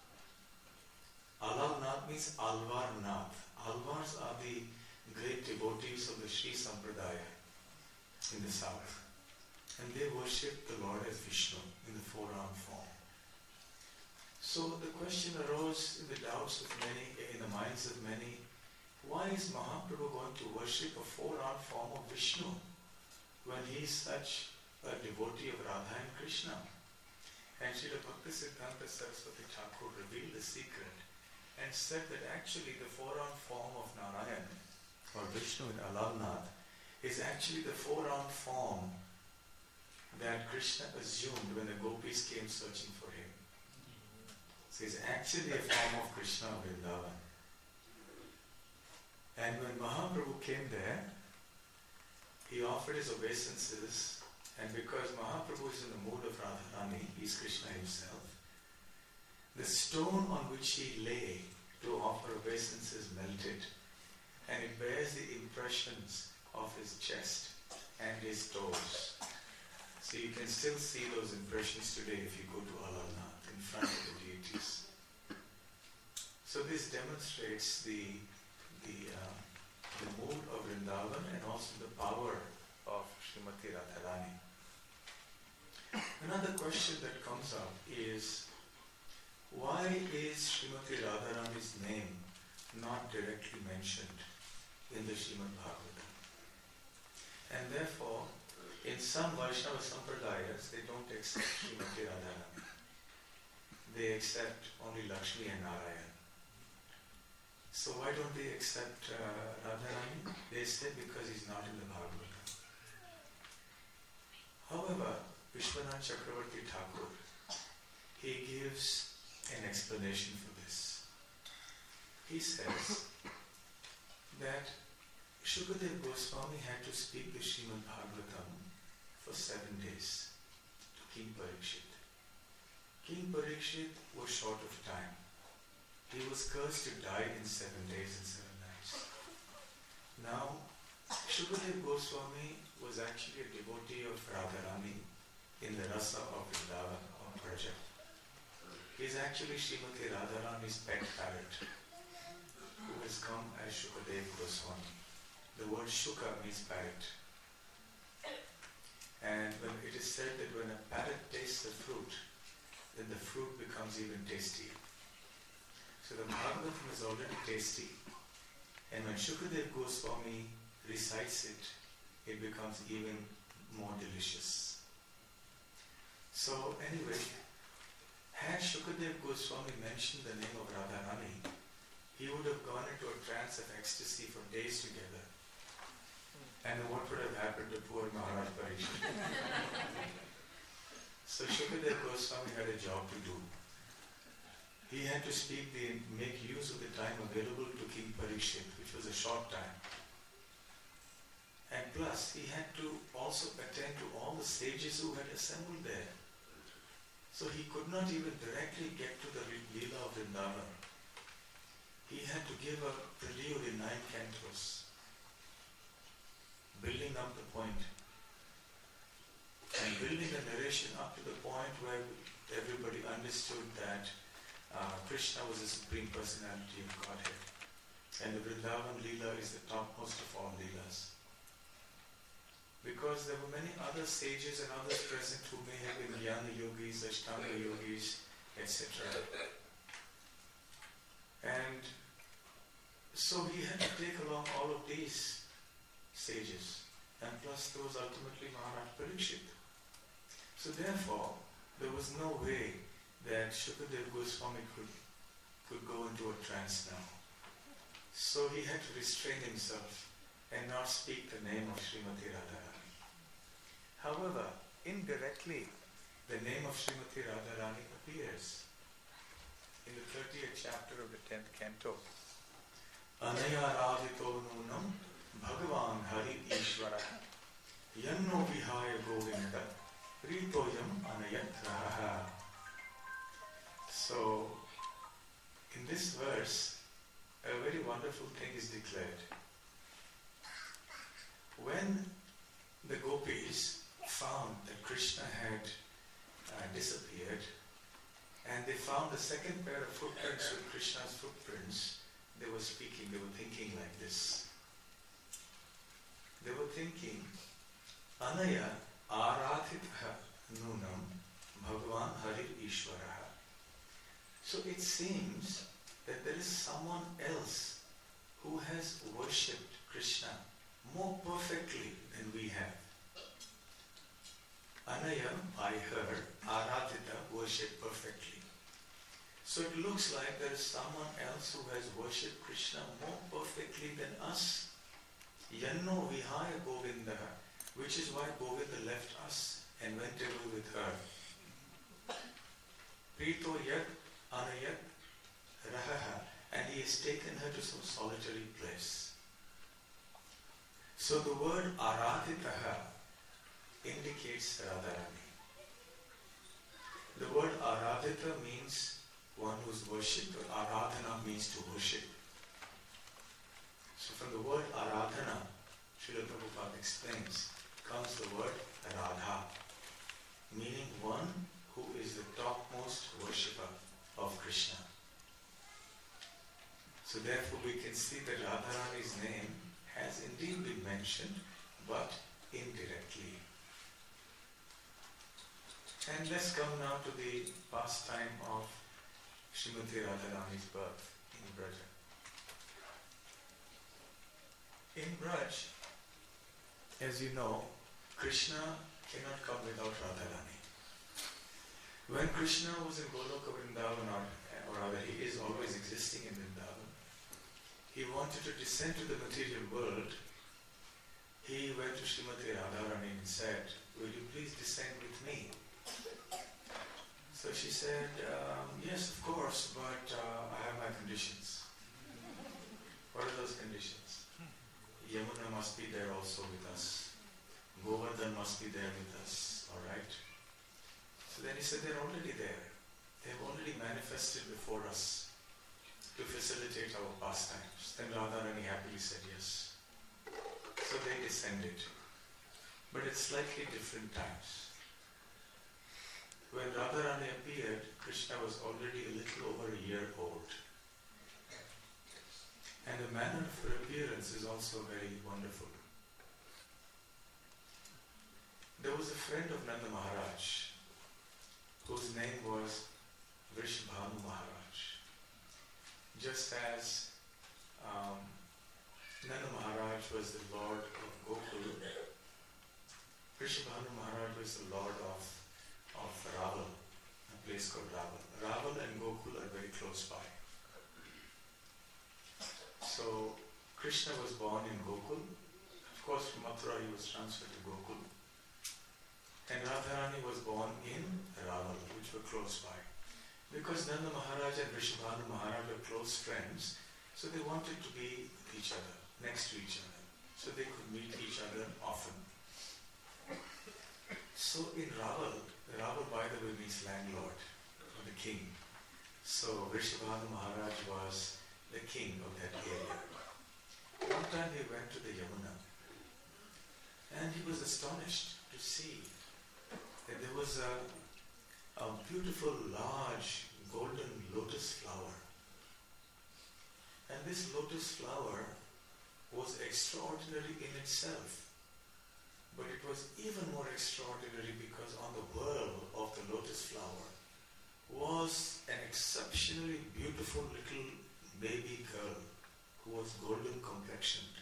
Alalnath means Alvarnath. Alvars are the great devotees of the Sri Sampradaya in the south. And they worship the Lord as Vishnu in the four-armed form. So the question arose in the doubts of many, in the minds of many, why is Mahaprabhu going to worship a four-armed form of Vishnu when he is such a devotee of Radha and Krishna? And Srila Bhaktisiddhanta Saraswati Thakur revealed the secret and said that actually the four-armed form of Narayan or Vishnu in Alalnath is actually the four-armed form that Krishna assumed when the gopis came searching for him. So it's actually a form of Krishna of Vrindavan. And when Mahaprabhu came there, he offered his obeisances, and because Mahaprabhu is in the mood of Radharani, he's Krishna himself, the stone on which he lay to offer obeisances melted, and it bears the impressions of his chest and his toes. So you can still see those impressions today if you go to Alalnath in front of the deities. So this demonstrates the the, uh, the mood of Vrindavan and also the power of Srimati Radharani. Another question that comes up is, why is Srimati Radharani's name not directly mentioned in the Srimad Bhagavatam? And therefore, in some Vaishnava Sampradayas, they don't accept Srimati Radharani. They accept only Lakshmi and Narayan. So why don't they accept uh, Radharani? They say because he's not in the Bhagavatam. However, Vishwanath Chakravarti Thakur, he gives an explanation for this. He says that Shukadev Goswami had to speak the Srimad Bhagavatam for seven days to King Parikshit. King Parikshit was short of time. He was cursed to die in seven days and seven nights. Now, Shukadev Goswami was actually a devotee of Radharani in the rasa of Vrindavan or Praja. He is actually Srimati Radharani's pet parrot, who has come as Shukadev Goswami. The word Shuka means parrot. And when it is said that when a parrot tastes the fruit, then the fruit becomes even tastier. So the Bhagavatam is already tasty. And when Shukadev Goswami recites it, it becomes even more delicious. So anyway, had Shukadev Goswami mentioned the name of Radharani, he would have gone into a trance of ecstasy for days together. And what would have happened to poor Maharaj Parikshit? So Shukadev Goswami had a job to do. He had to speak the, make use of the time available to King Parikshit, which was a short time. And plus, he had to also attend to all the sages who had assembled there. So he could not even directly get to the Leela of Vrindavan. He had to give a prelude in nine cantos, building up the point, and building the narration up to the point where everybody understood that uh, Krishna was the Supreme Personality of Godhead. And the Vrindavan Leela is the topmost of all Leelas. Because there were many other sages and others present who may have been Jnana Yogis, Ashtanga Yogis, et cetera. And so he had to take along all of these sages. And plus there was ultimately Maharaj Parikshit. So therefore, there was no way that Shukadev Goswami could, could go into a trance now. So he had to restrain himself and not speak the name of Srimati Radharani. However, indirectly, the name of Srimati Radharani appears in the thirtieth chapter of the tenth canto. Anaya radhito nunam bhagavan hari ishvara yanno vihaya govinda pritoyam anayat raha. So, in this verse, a very wonderful thing is declared. When the gopis found that Krishna had uh, disappeared, and they found the second pair of footprints with Krishna's footprints. They were speaking, they were thinking like this. They were thinking, Anaya aradhitha nunam bhagavan harir ishvaraha. So it seems that there is someone else who has worshipped Krishna more perfectly than we have. Anaya, by her, aradhita, worshipped perfectly. So it looks like there is someone else who has worshipped Krishna more perfectly than us. Yanno vihaya govindaha, which is why Govinda left us and went away with her. Prito yad anayat rahaha, and he has taken her to some solitary place. So the word aradhitaha indicates Radharani. The word aradhita means one who is worshipped, or aradhana means to worship. So from the word aradhana, Srila Prabhupada explains, comes the word Radha, meaning one who is the topmost worshipper of Krishna. So therefore we can see that Radharani's name has indeed been mentioned, but indirectly. And let's come now to the pastime of Srimati Radharani's birth in Braja. In Braj, as you know, Krishna cannot come without Radharani. When Krishna was in Goloka Vrindavan, or, or rather he is always existing in Vrindavan, he wanted to descend to the material world. He went to Srimati Radharani and said, "Will you please descend with me?" So she said, um, "Yes, of course, but uh, I have my conditions." What are those conditions? Yamuna must be there also with us. Govardhan must be there with us, alright? So then he said, they're already there. They have already manifested before us to facilitate our pastimes. Then Radharani happily said yes. So they descended. But at slightly different times. When Radharani appeared, Krishna was already a little over a year old. And the manner of her appearance is also very wonderful. There was a friend of Nanda Maharaj whose name was Vrishabhanu Maharaj. Just as um, Nanda Maharaj was the lord of Gokul, Vrishabhanu Maharaj was the lord of, of Raval, a place called Raval. Raval and Gokul are very close by. So Krishna was born in Gokul. Of course, from Mathura he was transferred to Gokul. And Radharani was born in Raval, which were close by. Because Nanda Maharaj and Vrishabhanu Maharaj were close friends, so they wanted to be with each other, next to each other, so they could meet each other often. So in Raval, Raval by the way means landlord, or the king. So Vrishabhanu Maharaj was the king of that area. One time he went to the Yamuna, and he was astonished to see that there was a, a beautiful, large, golden lotus flower. And this lotus flower was extraordinary in itself. But it was even more extraordinary because on the whirl of the lotus flower was an exceptionally beautiful little baby girl who was golden complexioned.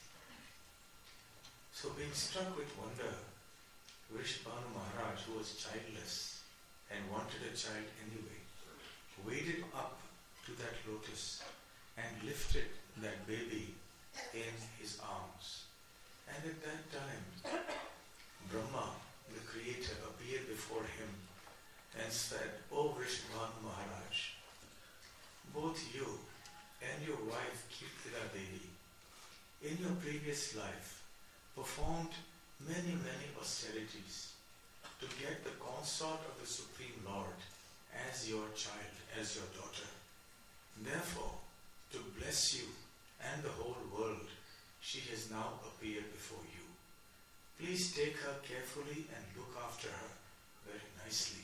So being struck with wonder, Vrishabhanu Maharaj, who was childless and wanted a child anyway, waded up to that lotus and lifted that baby in his arms. And at that time, Brahma, the creator, appeared before him and said, "O Vrishabhanu Maharaj, both you and your wife Kirtila Devi, in your previous life, performed many, many austerities to get the consort of the Supreme Lord as your child, as your daughter. Therefore, to bless you and the whole world, she has now appeared before you. please take her carefully and look after her very nicely.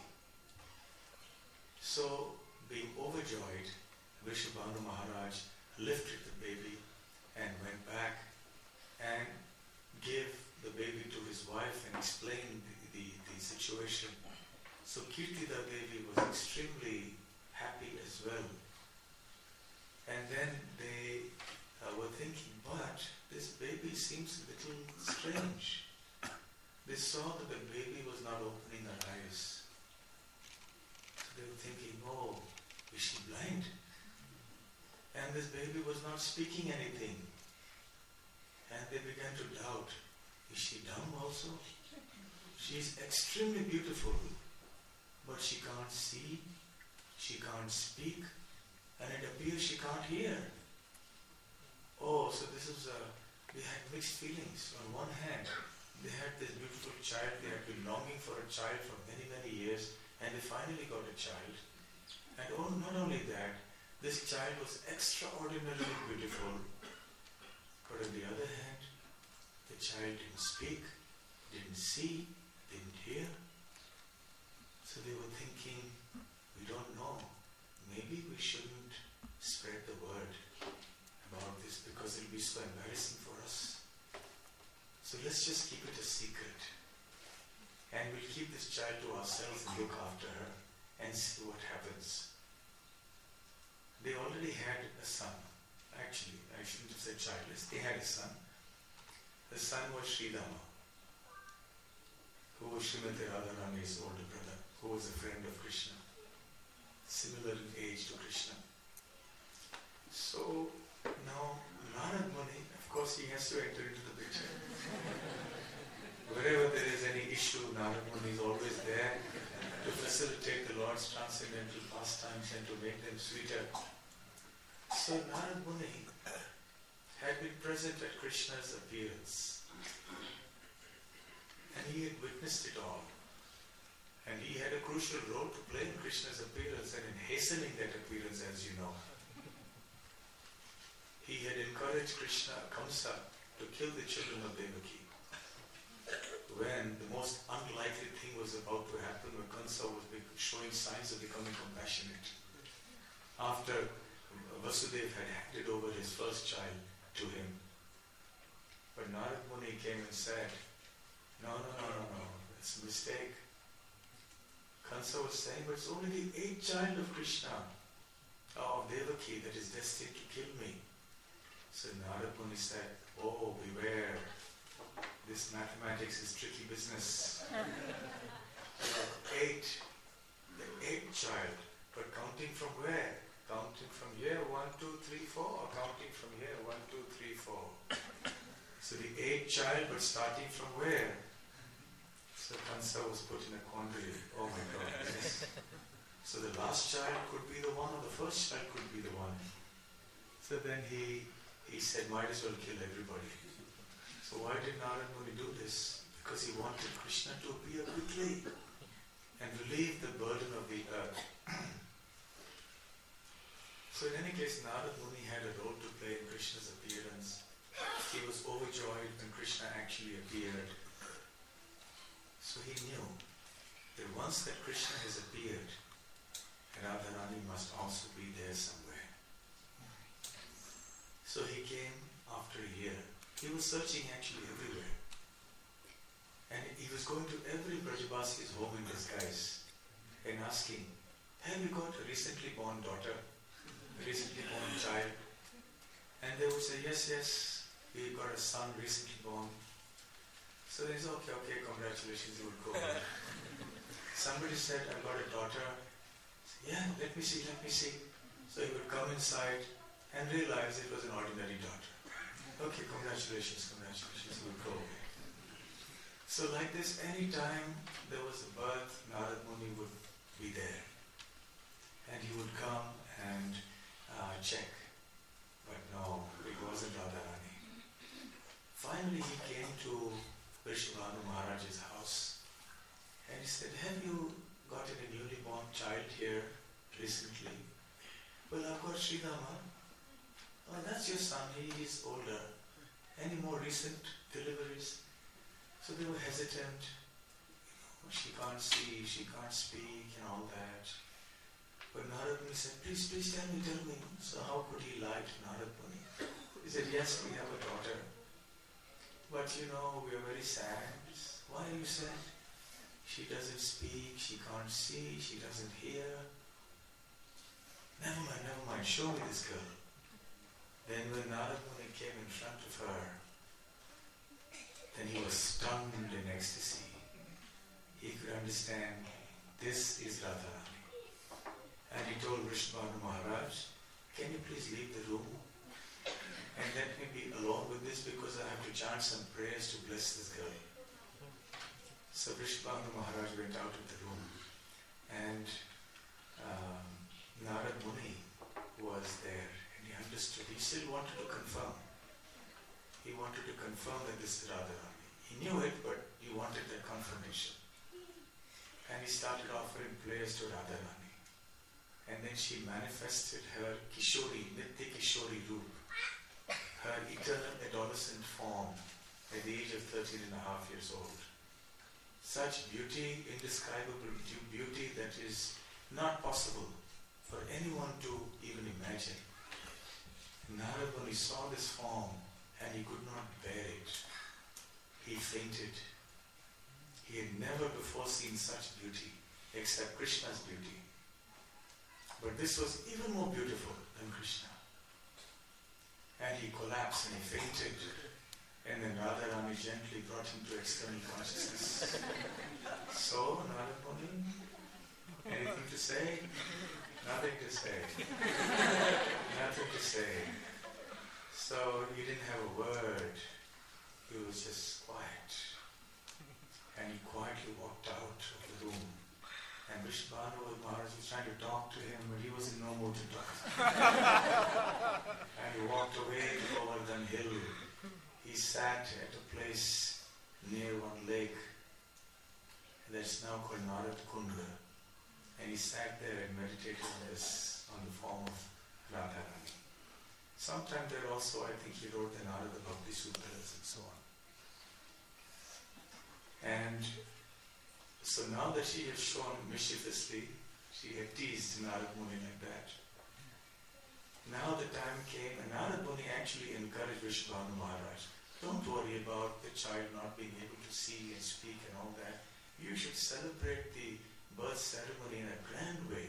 So, being overjoyed, Vrishabhanu Maharaj lifted the baby and went back and gave the baby to his wife and explained the, the, the situation. So Kirtida Devi was extremely happy as well. And then they uh, were thinking, but this baby seems a little strange. They saw that the baby was not opening her eyes. So they were thinking, oh, is she blind? And this baby was not speaking anything. And they began to doubt, is she dumb also? She is extremely beautiful, but she can't see, she can't speak, and it appears she can't hear. Oh, so this was a, they had mixed feelings. On one hand, they had this beautiful child, they had been longing for a child for many, many years, and they finally got a child. And oh, not only that, this child was extraordinarily beautiful. But on the other hand, the child didn't speak, didn't see, didn't hear. So they were thinking, we don't know, maybe we shouldn't spread the word about this because it'll be so embarrassing for us. So let's just keep it a secret. And we'll keep this child to ourselves and look after her and see what happens. They already had a son. Actually, I shouldn't have said childless. They had a son. The son was Sridhama, who was Srimati Radharani's older brother, who was a friend of Krishna, similar in age to Krishna. So now Narad Muni, of course, he has to enter into the picture. Wherever there is any issue, Narad Muni is always there to facilitate the Lord's transcendental pastimes and to make them sweeter. So Narad Muni had been present at Krishna's appearance. And he had witnessed it all. And he had a crucial role to play in Krishna's appearance and in hastening that appearance, as you know. He had encouraged Krishna, Kamsa, to kill the children of Devaki. When the most unlikely thing was about to happen, when Kamsa was showing signs of becoming compassionate. After Vasudeva had handed over his first child to him. But Narad Muni came and said, no, no, no, no, no, it's a mistake. Kamsa was saying, but it's only the eighth child of Krishna, of Devaki, that is destined to kill me. So Narad Muni said, oh, beware. This mathematics is tricky business. Eight, the eighth child, but counting from where? Counting from here, one, two, three, four, or counting from here, one, two, three, four. So the eighth child, but starting from where? So Kamsa was put in a quandary. Oh my God, yes. So the last child could be the one, or the first child could be the one. So then he, he said, might as well kill everybody. So why did Narad Muni do this? Because he wanted Krishna to appear quickly and relieve the burden of the earth. So in any case, Narad Muni had a role to play in Krishna's appearance. He was overjoyed when Krishna actually appeared. So he knew that once that Krishna has appeared, Radharani must also be there somewhere. So he came after a year. He was searching actually everywhere. And he was going to every Brajabasi's home in disguise and asking, have you got a recently born daughter? A recently born child? And they would say, yes, yes, we've got a son recently born. So they said, okay, okay, congratulations, he would go away. Somebody said, I've got a daughter. Yeah, let me see, let me see. So he would come inside and realize it was an ordinary daughter. Okay, congratulations, congratulations, he would go away. So like this, anytime there was a birth, Narad Muni would be there. And he would come and uh, check. But no, it wasn't Radharani. Finally he came to Vrishabhanu Maharaj's house. And he said, have you gotten a newly born child here recently? Well, I've got Sridhama. Oh, that's your son, he is older. Any more recent deliveries? So they were hesitant. She can't see, she can't speak and all that. But Narad Muni said, please, please tell me, tell me. So how could he lie to Narad Muni? He said, yes, we have a daughter. But you know, we are very sad. Why are you sad? She doesn't speak, she can't see, she doesn't hear. Never mind, never mind, show me this girl. Then when Narad Muni came in front of her, then he was stunned in ecstasy. He could understand, this is Radharani. And he told Vrishabhanu Maharaj, can you please leave the room and let me be alone with this, because I have to chant some prayers to bless this girl. So Vrishabhanu Maharaj went out of the room, and um, Narad Muni was there, and he understood. He still wanted to confirm. He wanted to confirm that this is Radharani. He knew it, but he wanted that confirmation. And he started offering prayers to Radharani. And then she manifested her Kishori, Nitya Kishori Roop, her eternal adolescent form at the age of thirteen and a half years old. Such beauty, indescribable beauty that is not possible for anyone to even imagine. Narad Muni saw this form and he could not bear it. He fainted. He had never before seen such beauty except Krishna's beauty. But this was even more beautiful than Krishna. And he collapsed and he fainted. And then Radharani gently brought him to external consciousness. So, Narad Muni, anything to say? Nothing to say. Nothing to say. So, he didn't have a word. He was just quiet. And he quietly walked out of the room. And Vrishabhanu Maharaj was trying to talk to him, but he was in no mood to talk. And he walked away to Govardhan Hill. He sat at a place near one lake that's now called Narad Kunda. And he sat there and meditated on this, on the form of Radharani. Sometime there also, I think he wrote the Narada Bhakti Sutras and so on. And so now that she had shown mischievously, she had teased Narad Muni like that. Now the time came, and Narad Muni actually encouraged Vrishabhanu Maharaj, don't worry about the child not being able to see and speak and all that. You should celebrate the birth ceremony in a grand way.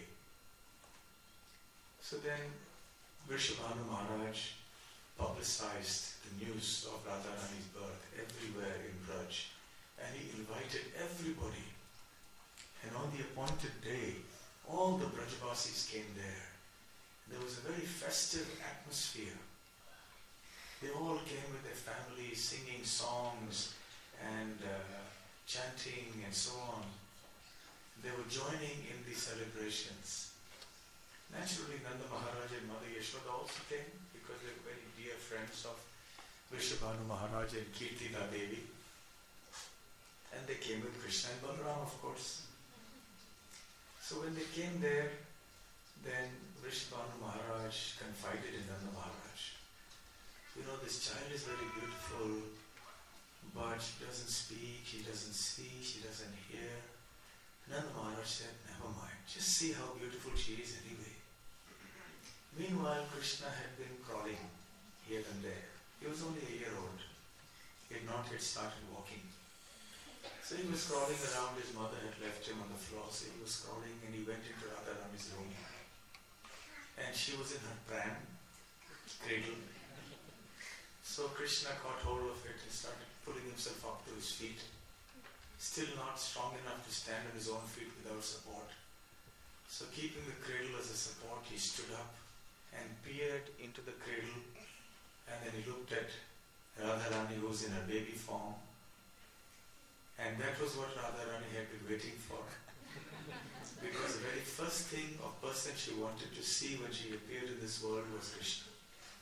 So then Vrishabhanu Maharaj publicized the news of Radharani's birth everywhere in Braj, and he invited everybody. And on the appointed day, all the Brajavasis came there. There was a very festive atmosphere. They all came with their families, singing songs and uh, chanting and so on. They were joining in the celebrations. Naturally, Nanda Maharaj and Mother Yashoda also came because they were very dear friends of Vrishabhanu Maharaj and Kirtida Devi. And they came with Krishna and Balaram, of course. So when they came there, then Vrishabhanu Maharaj confided in Nanda Maharaj. You know, this child is very beautiful, but she doesn't speak, she doesn't see, she doesn't hear. Nanda Maharaj said, never mind, just see how beautiful she is anyway. Meanwhile, Krishna had been crawling here and there. He was only a year old. He had not yet started walking. So he was crawling around, his mother had left him on the floor, so he was crawling and he went into Radharani's room. And she was in her pram, cradle. So Krishna caught hold of it and started pulling himself up to his feet. Still not strong enough to stand on his own feet without support. So keeping the cradle as a support, he stood up and peered into the cradle, and then he looked at Radharani, who was in her baby form. And that was what Radharani had been waiting for. Because the very first thing or person she wanted to see when she appeared in this world was Krishna.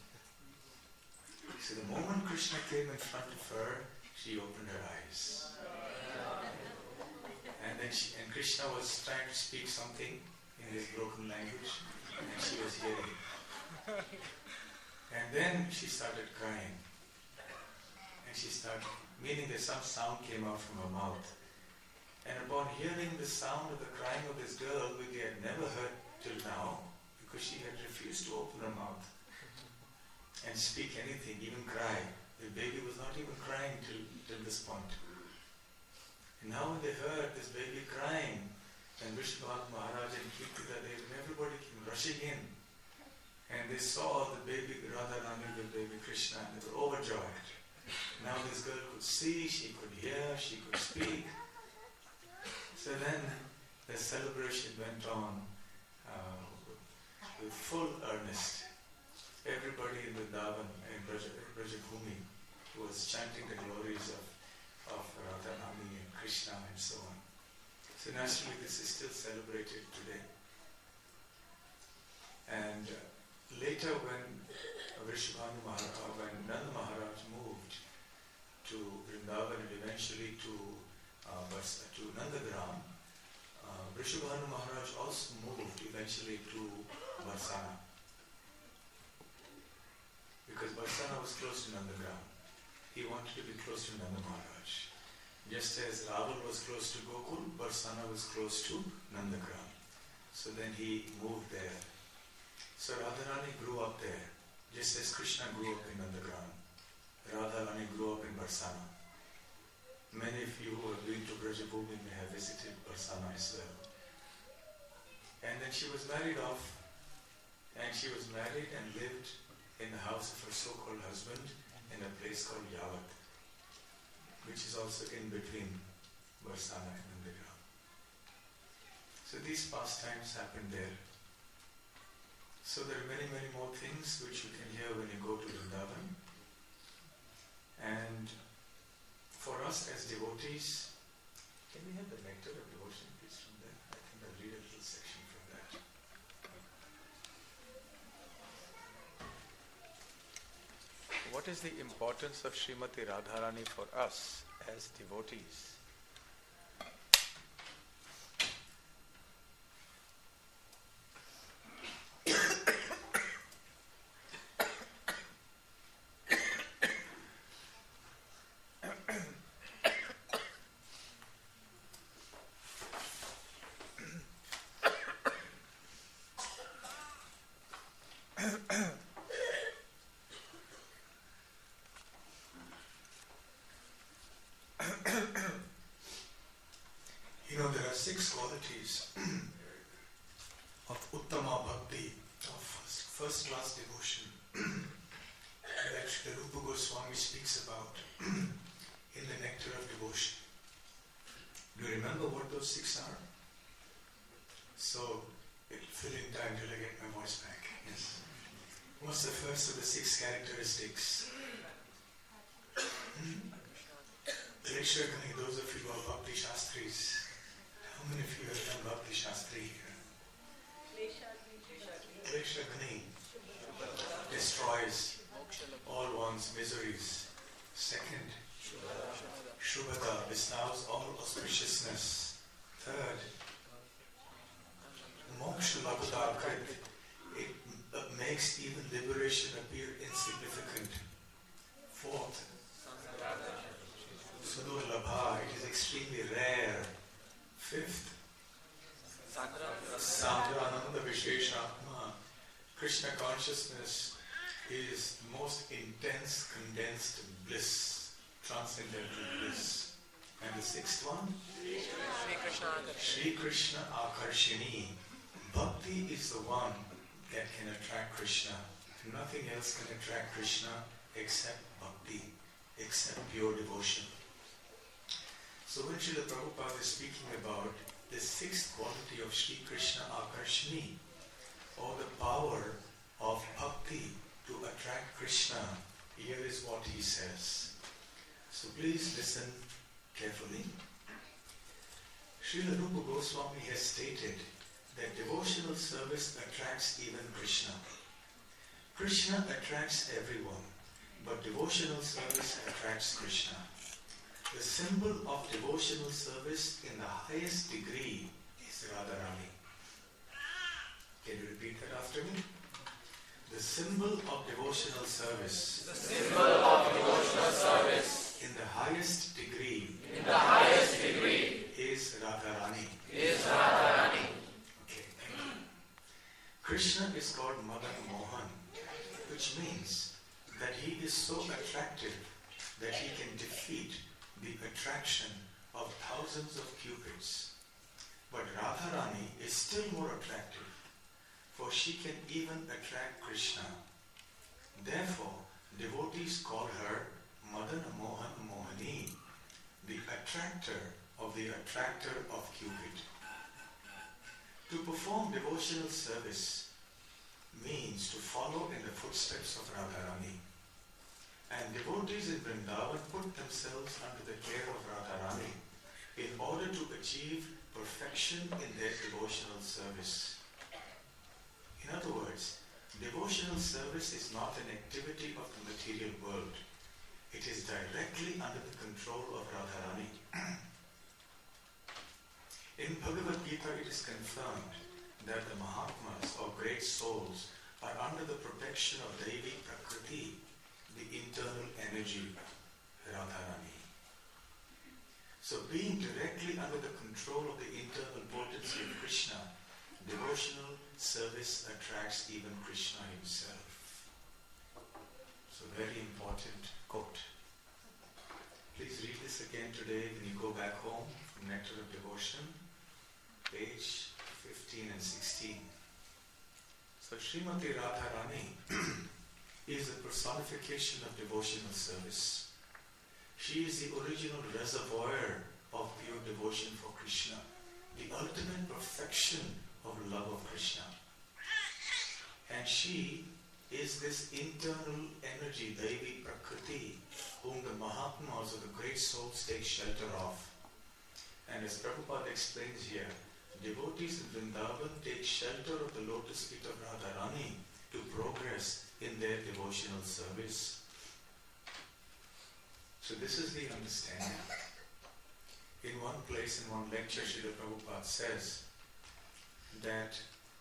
So the moment Krishna came in front of her, she opened her eyes. And then she, and Krishna was trying to speak something in his broken language, and she was hearing. And then she started crying. And she started meaning that some sound came out from her mouth. And upon hearing the sound of the crying of this girl, which they had never heard till now, because she had refused to open her mouth and speak anything, even cry. The baby was not even crying till, till this point. And now when they heard this baby crying, and Vishwanath Maharaj and Kirtida Dev and everybody came rushing in, and they saw the baby Radharani with baby Krishna, and they were overjoyed. Now this girl could see, she could hear, she could speak. So then the celebration went on uh, with full earnest. Everybody in Vrindavan and Brajabhumi was chanting the glories of, of Radharani and Krishna and so on. So naturally this is still celebrated today. And uh, later when Vrishabhanu Maharaj, when Nanda Maharaj moved to Vrindavan and eventually to uh, to Nandagram, uh, Vrishabhanu Maharaj also moved eventually to Barsana. Because Barsana was close to Nandagram. He wanted to be close to Nanda Maharaj. Just as Raval was close to Gokul, Barsana was close to Nandagram. So then he moved there. So Radharani grew up there, just as Krishna grew up in Nandagram. Radharani grew up in Barsana. Many of you who have been to Brajabhumi may have visited Barsana as well. And then she was married off, and she was married and lived in the house of her so-called husband in a place called Yavat, which is also in between Barsana and Nandagram. So these pastimes happened there. So there are many, many more things which you can hear when you go to Vrindavan. And for us as devotees, can we have the nectar of devotion please from there? I think I'll read a little section from that. What is the importance of Srimati Radharani for us as devotees? Six qualities of Uttama Bhakti, of first class devotion, that the Rupa Goswami speaks about in the Nectar of Devotion. Do you remember what those six are? So, it'll fill in time till I get my voice back. Yes. What's the first of the six characteristics? Hmm? Kleshagani, those of you who are Bhakti Shastris. How many of you have done Bhakti Shastri here? Kleshagani destroys all one's miseries. Second, Shubhata bestows all auspiciousness. Third, Moksha Labhadakrit, it makes even liberation appear insignificant. Fourth, Sudur Labha, it is extremely rare. Fifth, Sandrananda Visheshatma, Krishna consciousness is most intense, condensed bliss, transcendental bliss. And the sixth one? Shri Krishna Akarshini. Bhakti is the one that can attract Krishna. Nothing else can attract Krishna except bhakti, except pure devotion. So when Srila Prabhupada is speaking about the sixth quality of Shri Krishna Akarshini, or the power of bhakti to attract Krishna, here is what he says. So please listen carefully. Srila Rupa Goswami has stated that devotional service attracts even Krishna. Krishna attracts everyone, but devotional service attracts Krishna. The symbol of devotional service in the highest degree is Radharani. Can you repeat that after me? The symbol of devotional service. The symbol of devotional service in the highest degree, in the highest degree, is Radharani. is Radharani. Okay, thank you. Krishna is called Madan Mohan, which means that he is so attractive that he can defeat the attraction of thousands of cupids. But Radharani is still more attractive, for she can even attract Krishna. Therefore, devotees call her Madan Mohan Mohani, the attractor of the attractor of Cupid. To perform devotional service means to follow in the footsteps of Radharani. And devotees in Vrindavan put themselves under the care of Radharani in order to achieve perfection in their devotional service. In other words, devotional service is not an activity of the material world. It is directly under the control of Radharani. In Bhagavad Gita, it is confirmed that the Mahatmas, or great souls, are under the protection of Devi Prakriti, the internal energy, Radharani. So being directly under the control of the internal potency of Krishna, devotional service attracts even Krishna himself. So very important quote. Please read this again today when you go back home from Nectar of Devotion, page fifteen and sixteen. So Srimati Radharani is the personification of devotional service. She is the original reservoir of pure devotion for Krishna, the ultimate perfection of love of Krishna. And she is this internal energy, Devi Prakriti, whom the Mahatmas or the great souls take shelter of. And as Prabhupada explains here, devotees in Vrindavan take shelter of the lotus feet of Radharani to progress in their devotional service. So this is the understanding. In one place, in one lecture, Srila Prabhupada says that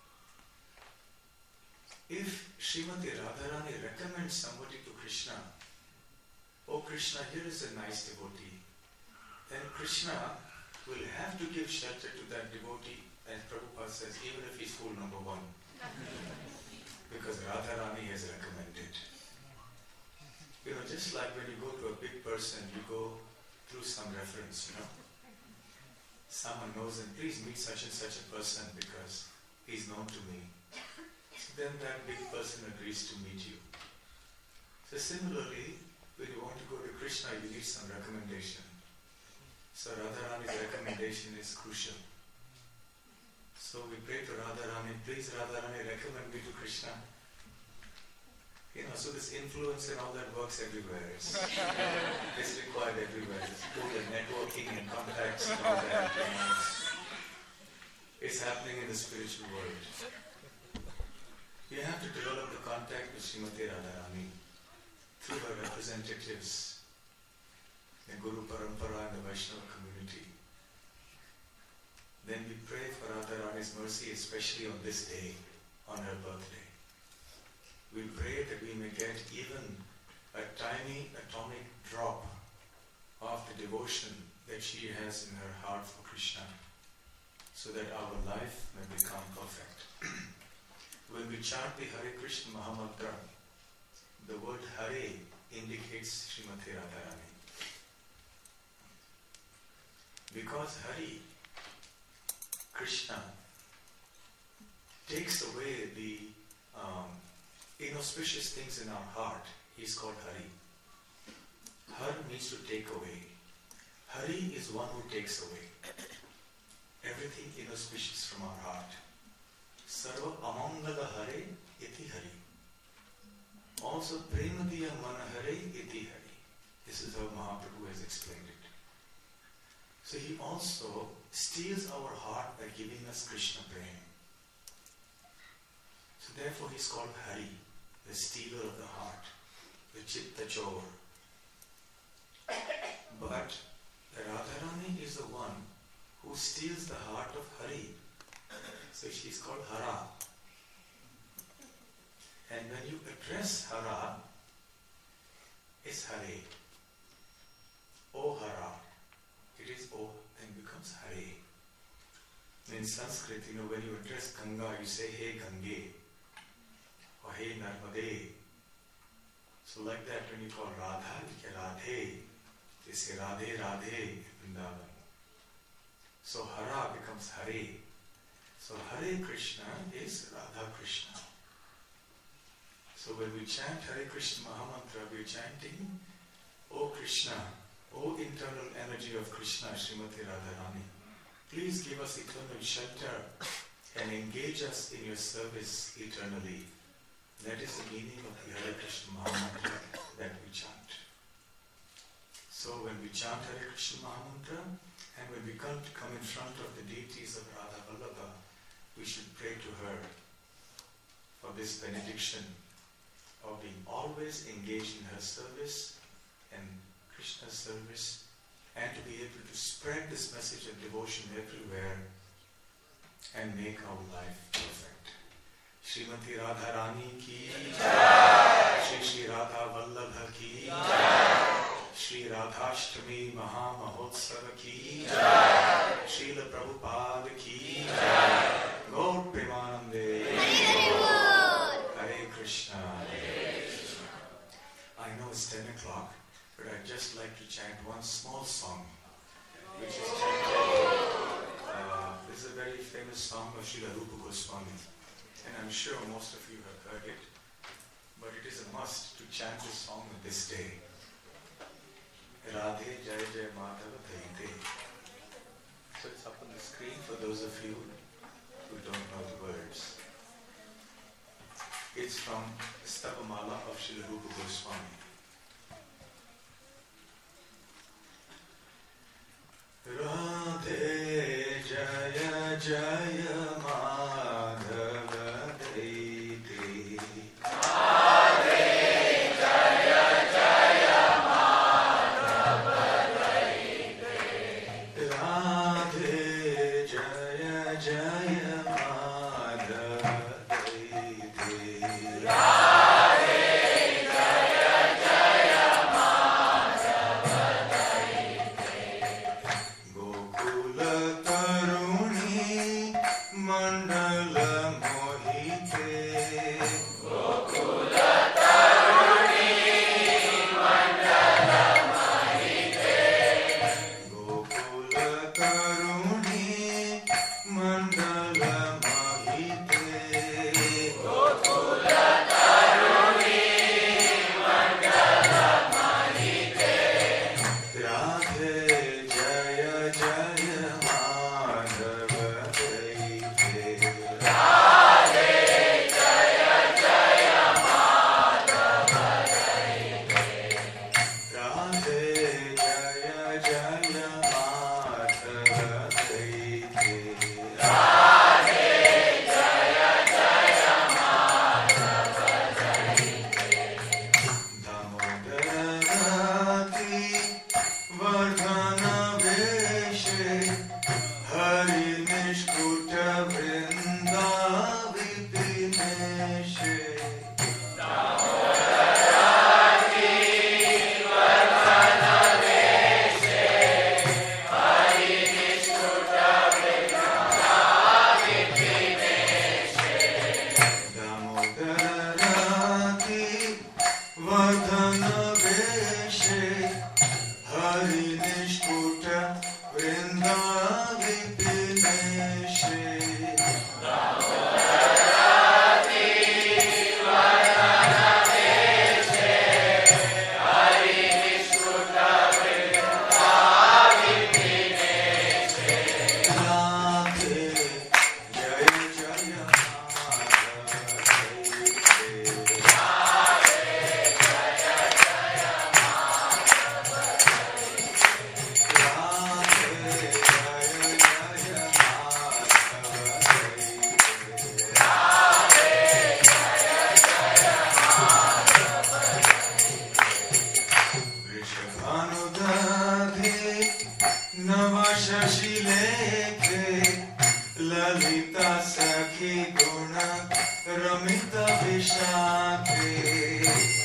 if Srimati Radharani recommends somebody to Krishna, oh Krishna, here is a nice devotee, then Krishna will have to give shelter to that devotee, and Prabhupada says, even if he's fool number one. Because Radharani has recommended. You know, just like when you go to a big person, you go through some reference, you know. Someone knows him, please meet such and such a person because he's known to me. So then that big person agrees to meet you. So similarly, when you want to go to Krishna, you need some recommendation. So Radharani's recommendation is crucial. So we pray to Radharani, please Radharani, recommend me to Krishna. You know, so this influence and all that works everywhere. It's, it's required everywhere. It's good at networking and contacts and all that. You know, it's, it's happening in the spiritual world. You have to develop the contact with Srimati Radharani through her representatives, the Guru Parampara and the Vaishnava community. Then we pray for Radharani's mercy, especially on this day, on her birthday. We pray that we may get even a tiny atomic drop of the devotion that she has in her heart for Krishna, so that our life may become perfect. When we chant the Hare Krishna Mahamantra, the word Hare indicates Srimati Radharani. Because Hari, Krishna, takes away the um, inauspicious things in our heart. He's called Hari. Har means to take away. Hari is one who takes away everything inauspicious from our heart. Sarva amangala hare iti Hari. Also premadiya mana hare iti Hari. This is how Mahaprabhu has explained it. So he also steals our heart by giving us Krishna prema. So therefore he is called Hari, the stealer of the heart, the chitta chor. But Radharani is the one who steals the heart of Hari. So she is called Hara. And when you address Hara, it's Hare. in Sanskrit, you know, when you address Ganga, you say, Hey Gange, or Hey Narmade. So like that, when you call Radha, you say Radhe. They say Radhe, Radhe, Vrindavan. So Hara becomes Hare. So Hare Krishna is Radha Krishna. So when we chant Hare Krishna Mahamantra, we are chanting, O Krishna, O internal energy of Krishna, Srimati Radharani, please give us eternal shelter and engage us in your service eternally. That is the meaning of the Hare Krishna Mahamantra that we chant. So when we chant Hare Krishna Mahamantra, and when we come to come in front of the deities of Radha Vallabha, we should pray to her for this benediction of being always engaged in her service and Krishna's service, and to be able to spread this message of devotion everywhere and make our life perfect. Srimati Radharani ki Jai, Shri Shri Radha Vallabha ki Jai, Shri Radhashtami Maha Mahotsava ki Jai, Srila Prabhupada ki Jai, Gaur Premanande, Hare Krishna. I know it's ten o'clock, but I'd just like to chant one small song, which is chanted. Uh, this is a very famous song of Srila Rupa Goswami, and I'm sure most of you have heard it, but it is a must to chant this song on this day. Radhe Jai Jai Madhava Daite. So it's up on the screen for those of you who don't know the words. It's from Stavamala of Srila Rupa Goswami. Radhe Jaya Jaya Madhava Daite. Radhe Jaya Jaya Madhava Daite. Radhe Jaya Jaya Madhava Daite. Radhe Jaya Jaya Madhava Daite. Gokula Taruni Mandala Mohite. Gokula Taruni Mandala Mohite. Gokula Taruni Mandala Mohite. Gokula Taruni Mandala Mohite. Radhe Jaya Jaya Madhava Daite. Radhe Jaya Jaya Madhava Daite. Radhe Jaya Jaya Madhava Daite. Radhe Jaya Jaya Madhava Daite. Damodarati Vardhana Veshe Hari Nishkuta Vrinda Vipineshe. Damodarati Vardhana Veshe Hari Nishkuta Vrinda Vipineshe. Radhe Jaya Jaya Madhava Daite. Radhe Jaya Jaya Madhava Daite. Vrishabhanudadhi Navashashi Lekhe Lalita Sakhi Guna Ramita Vishakhe.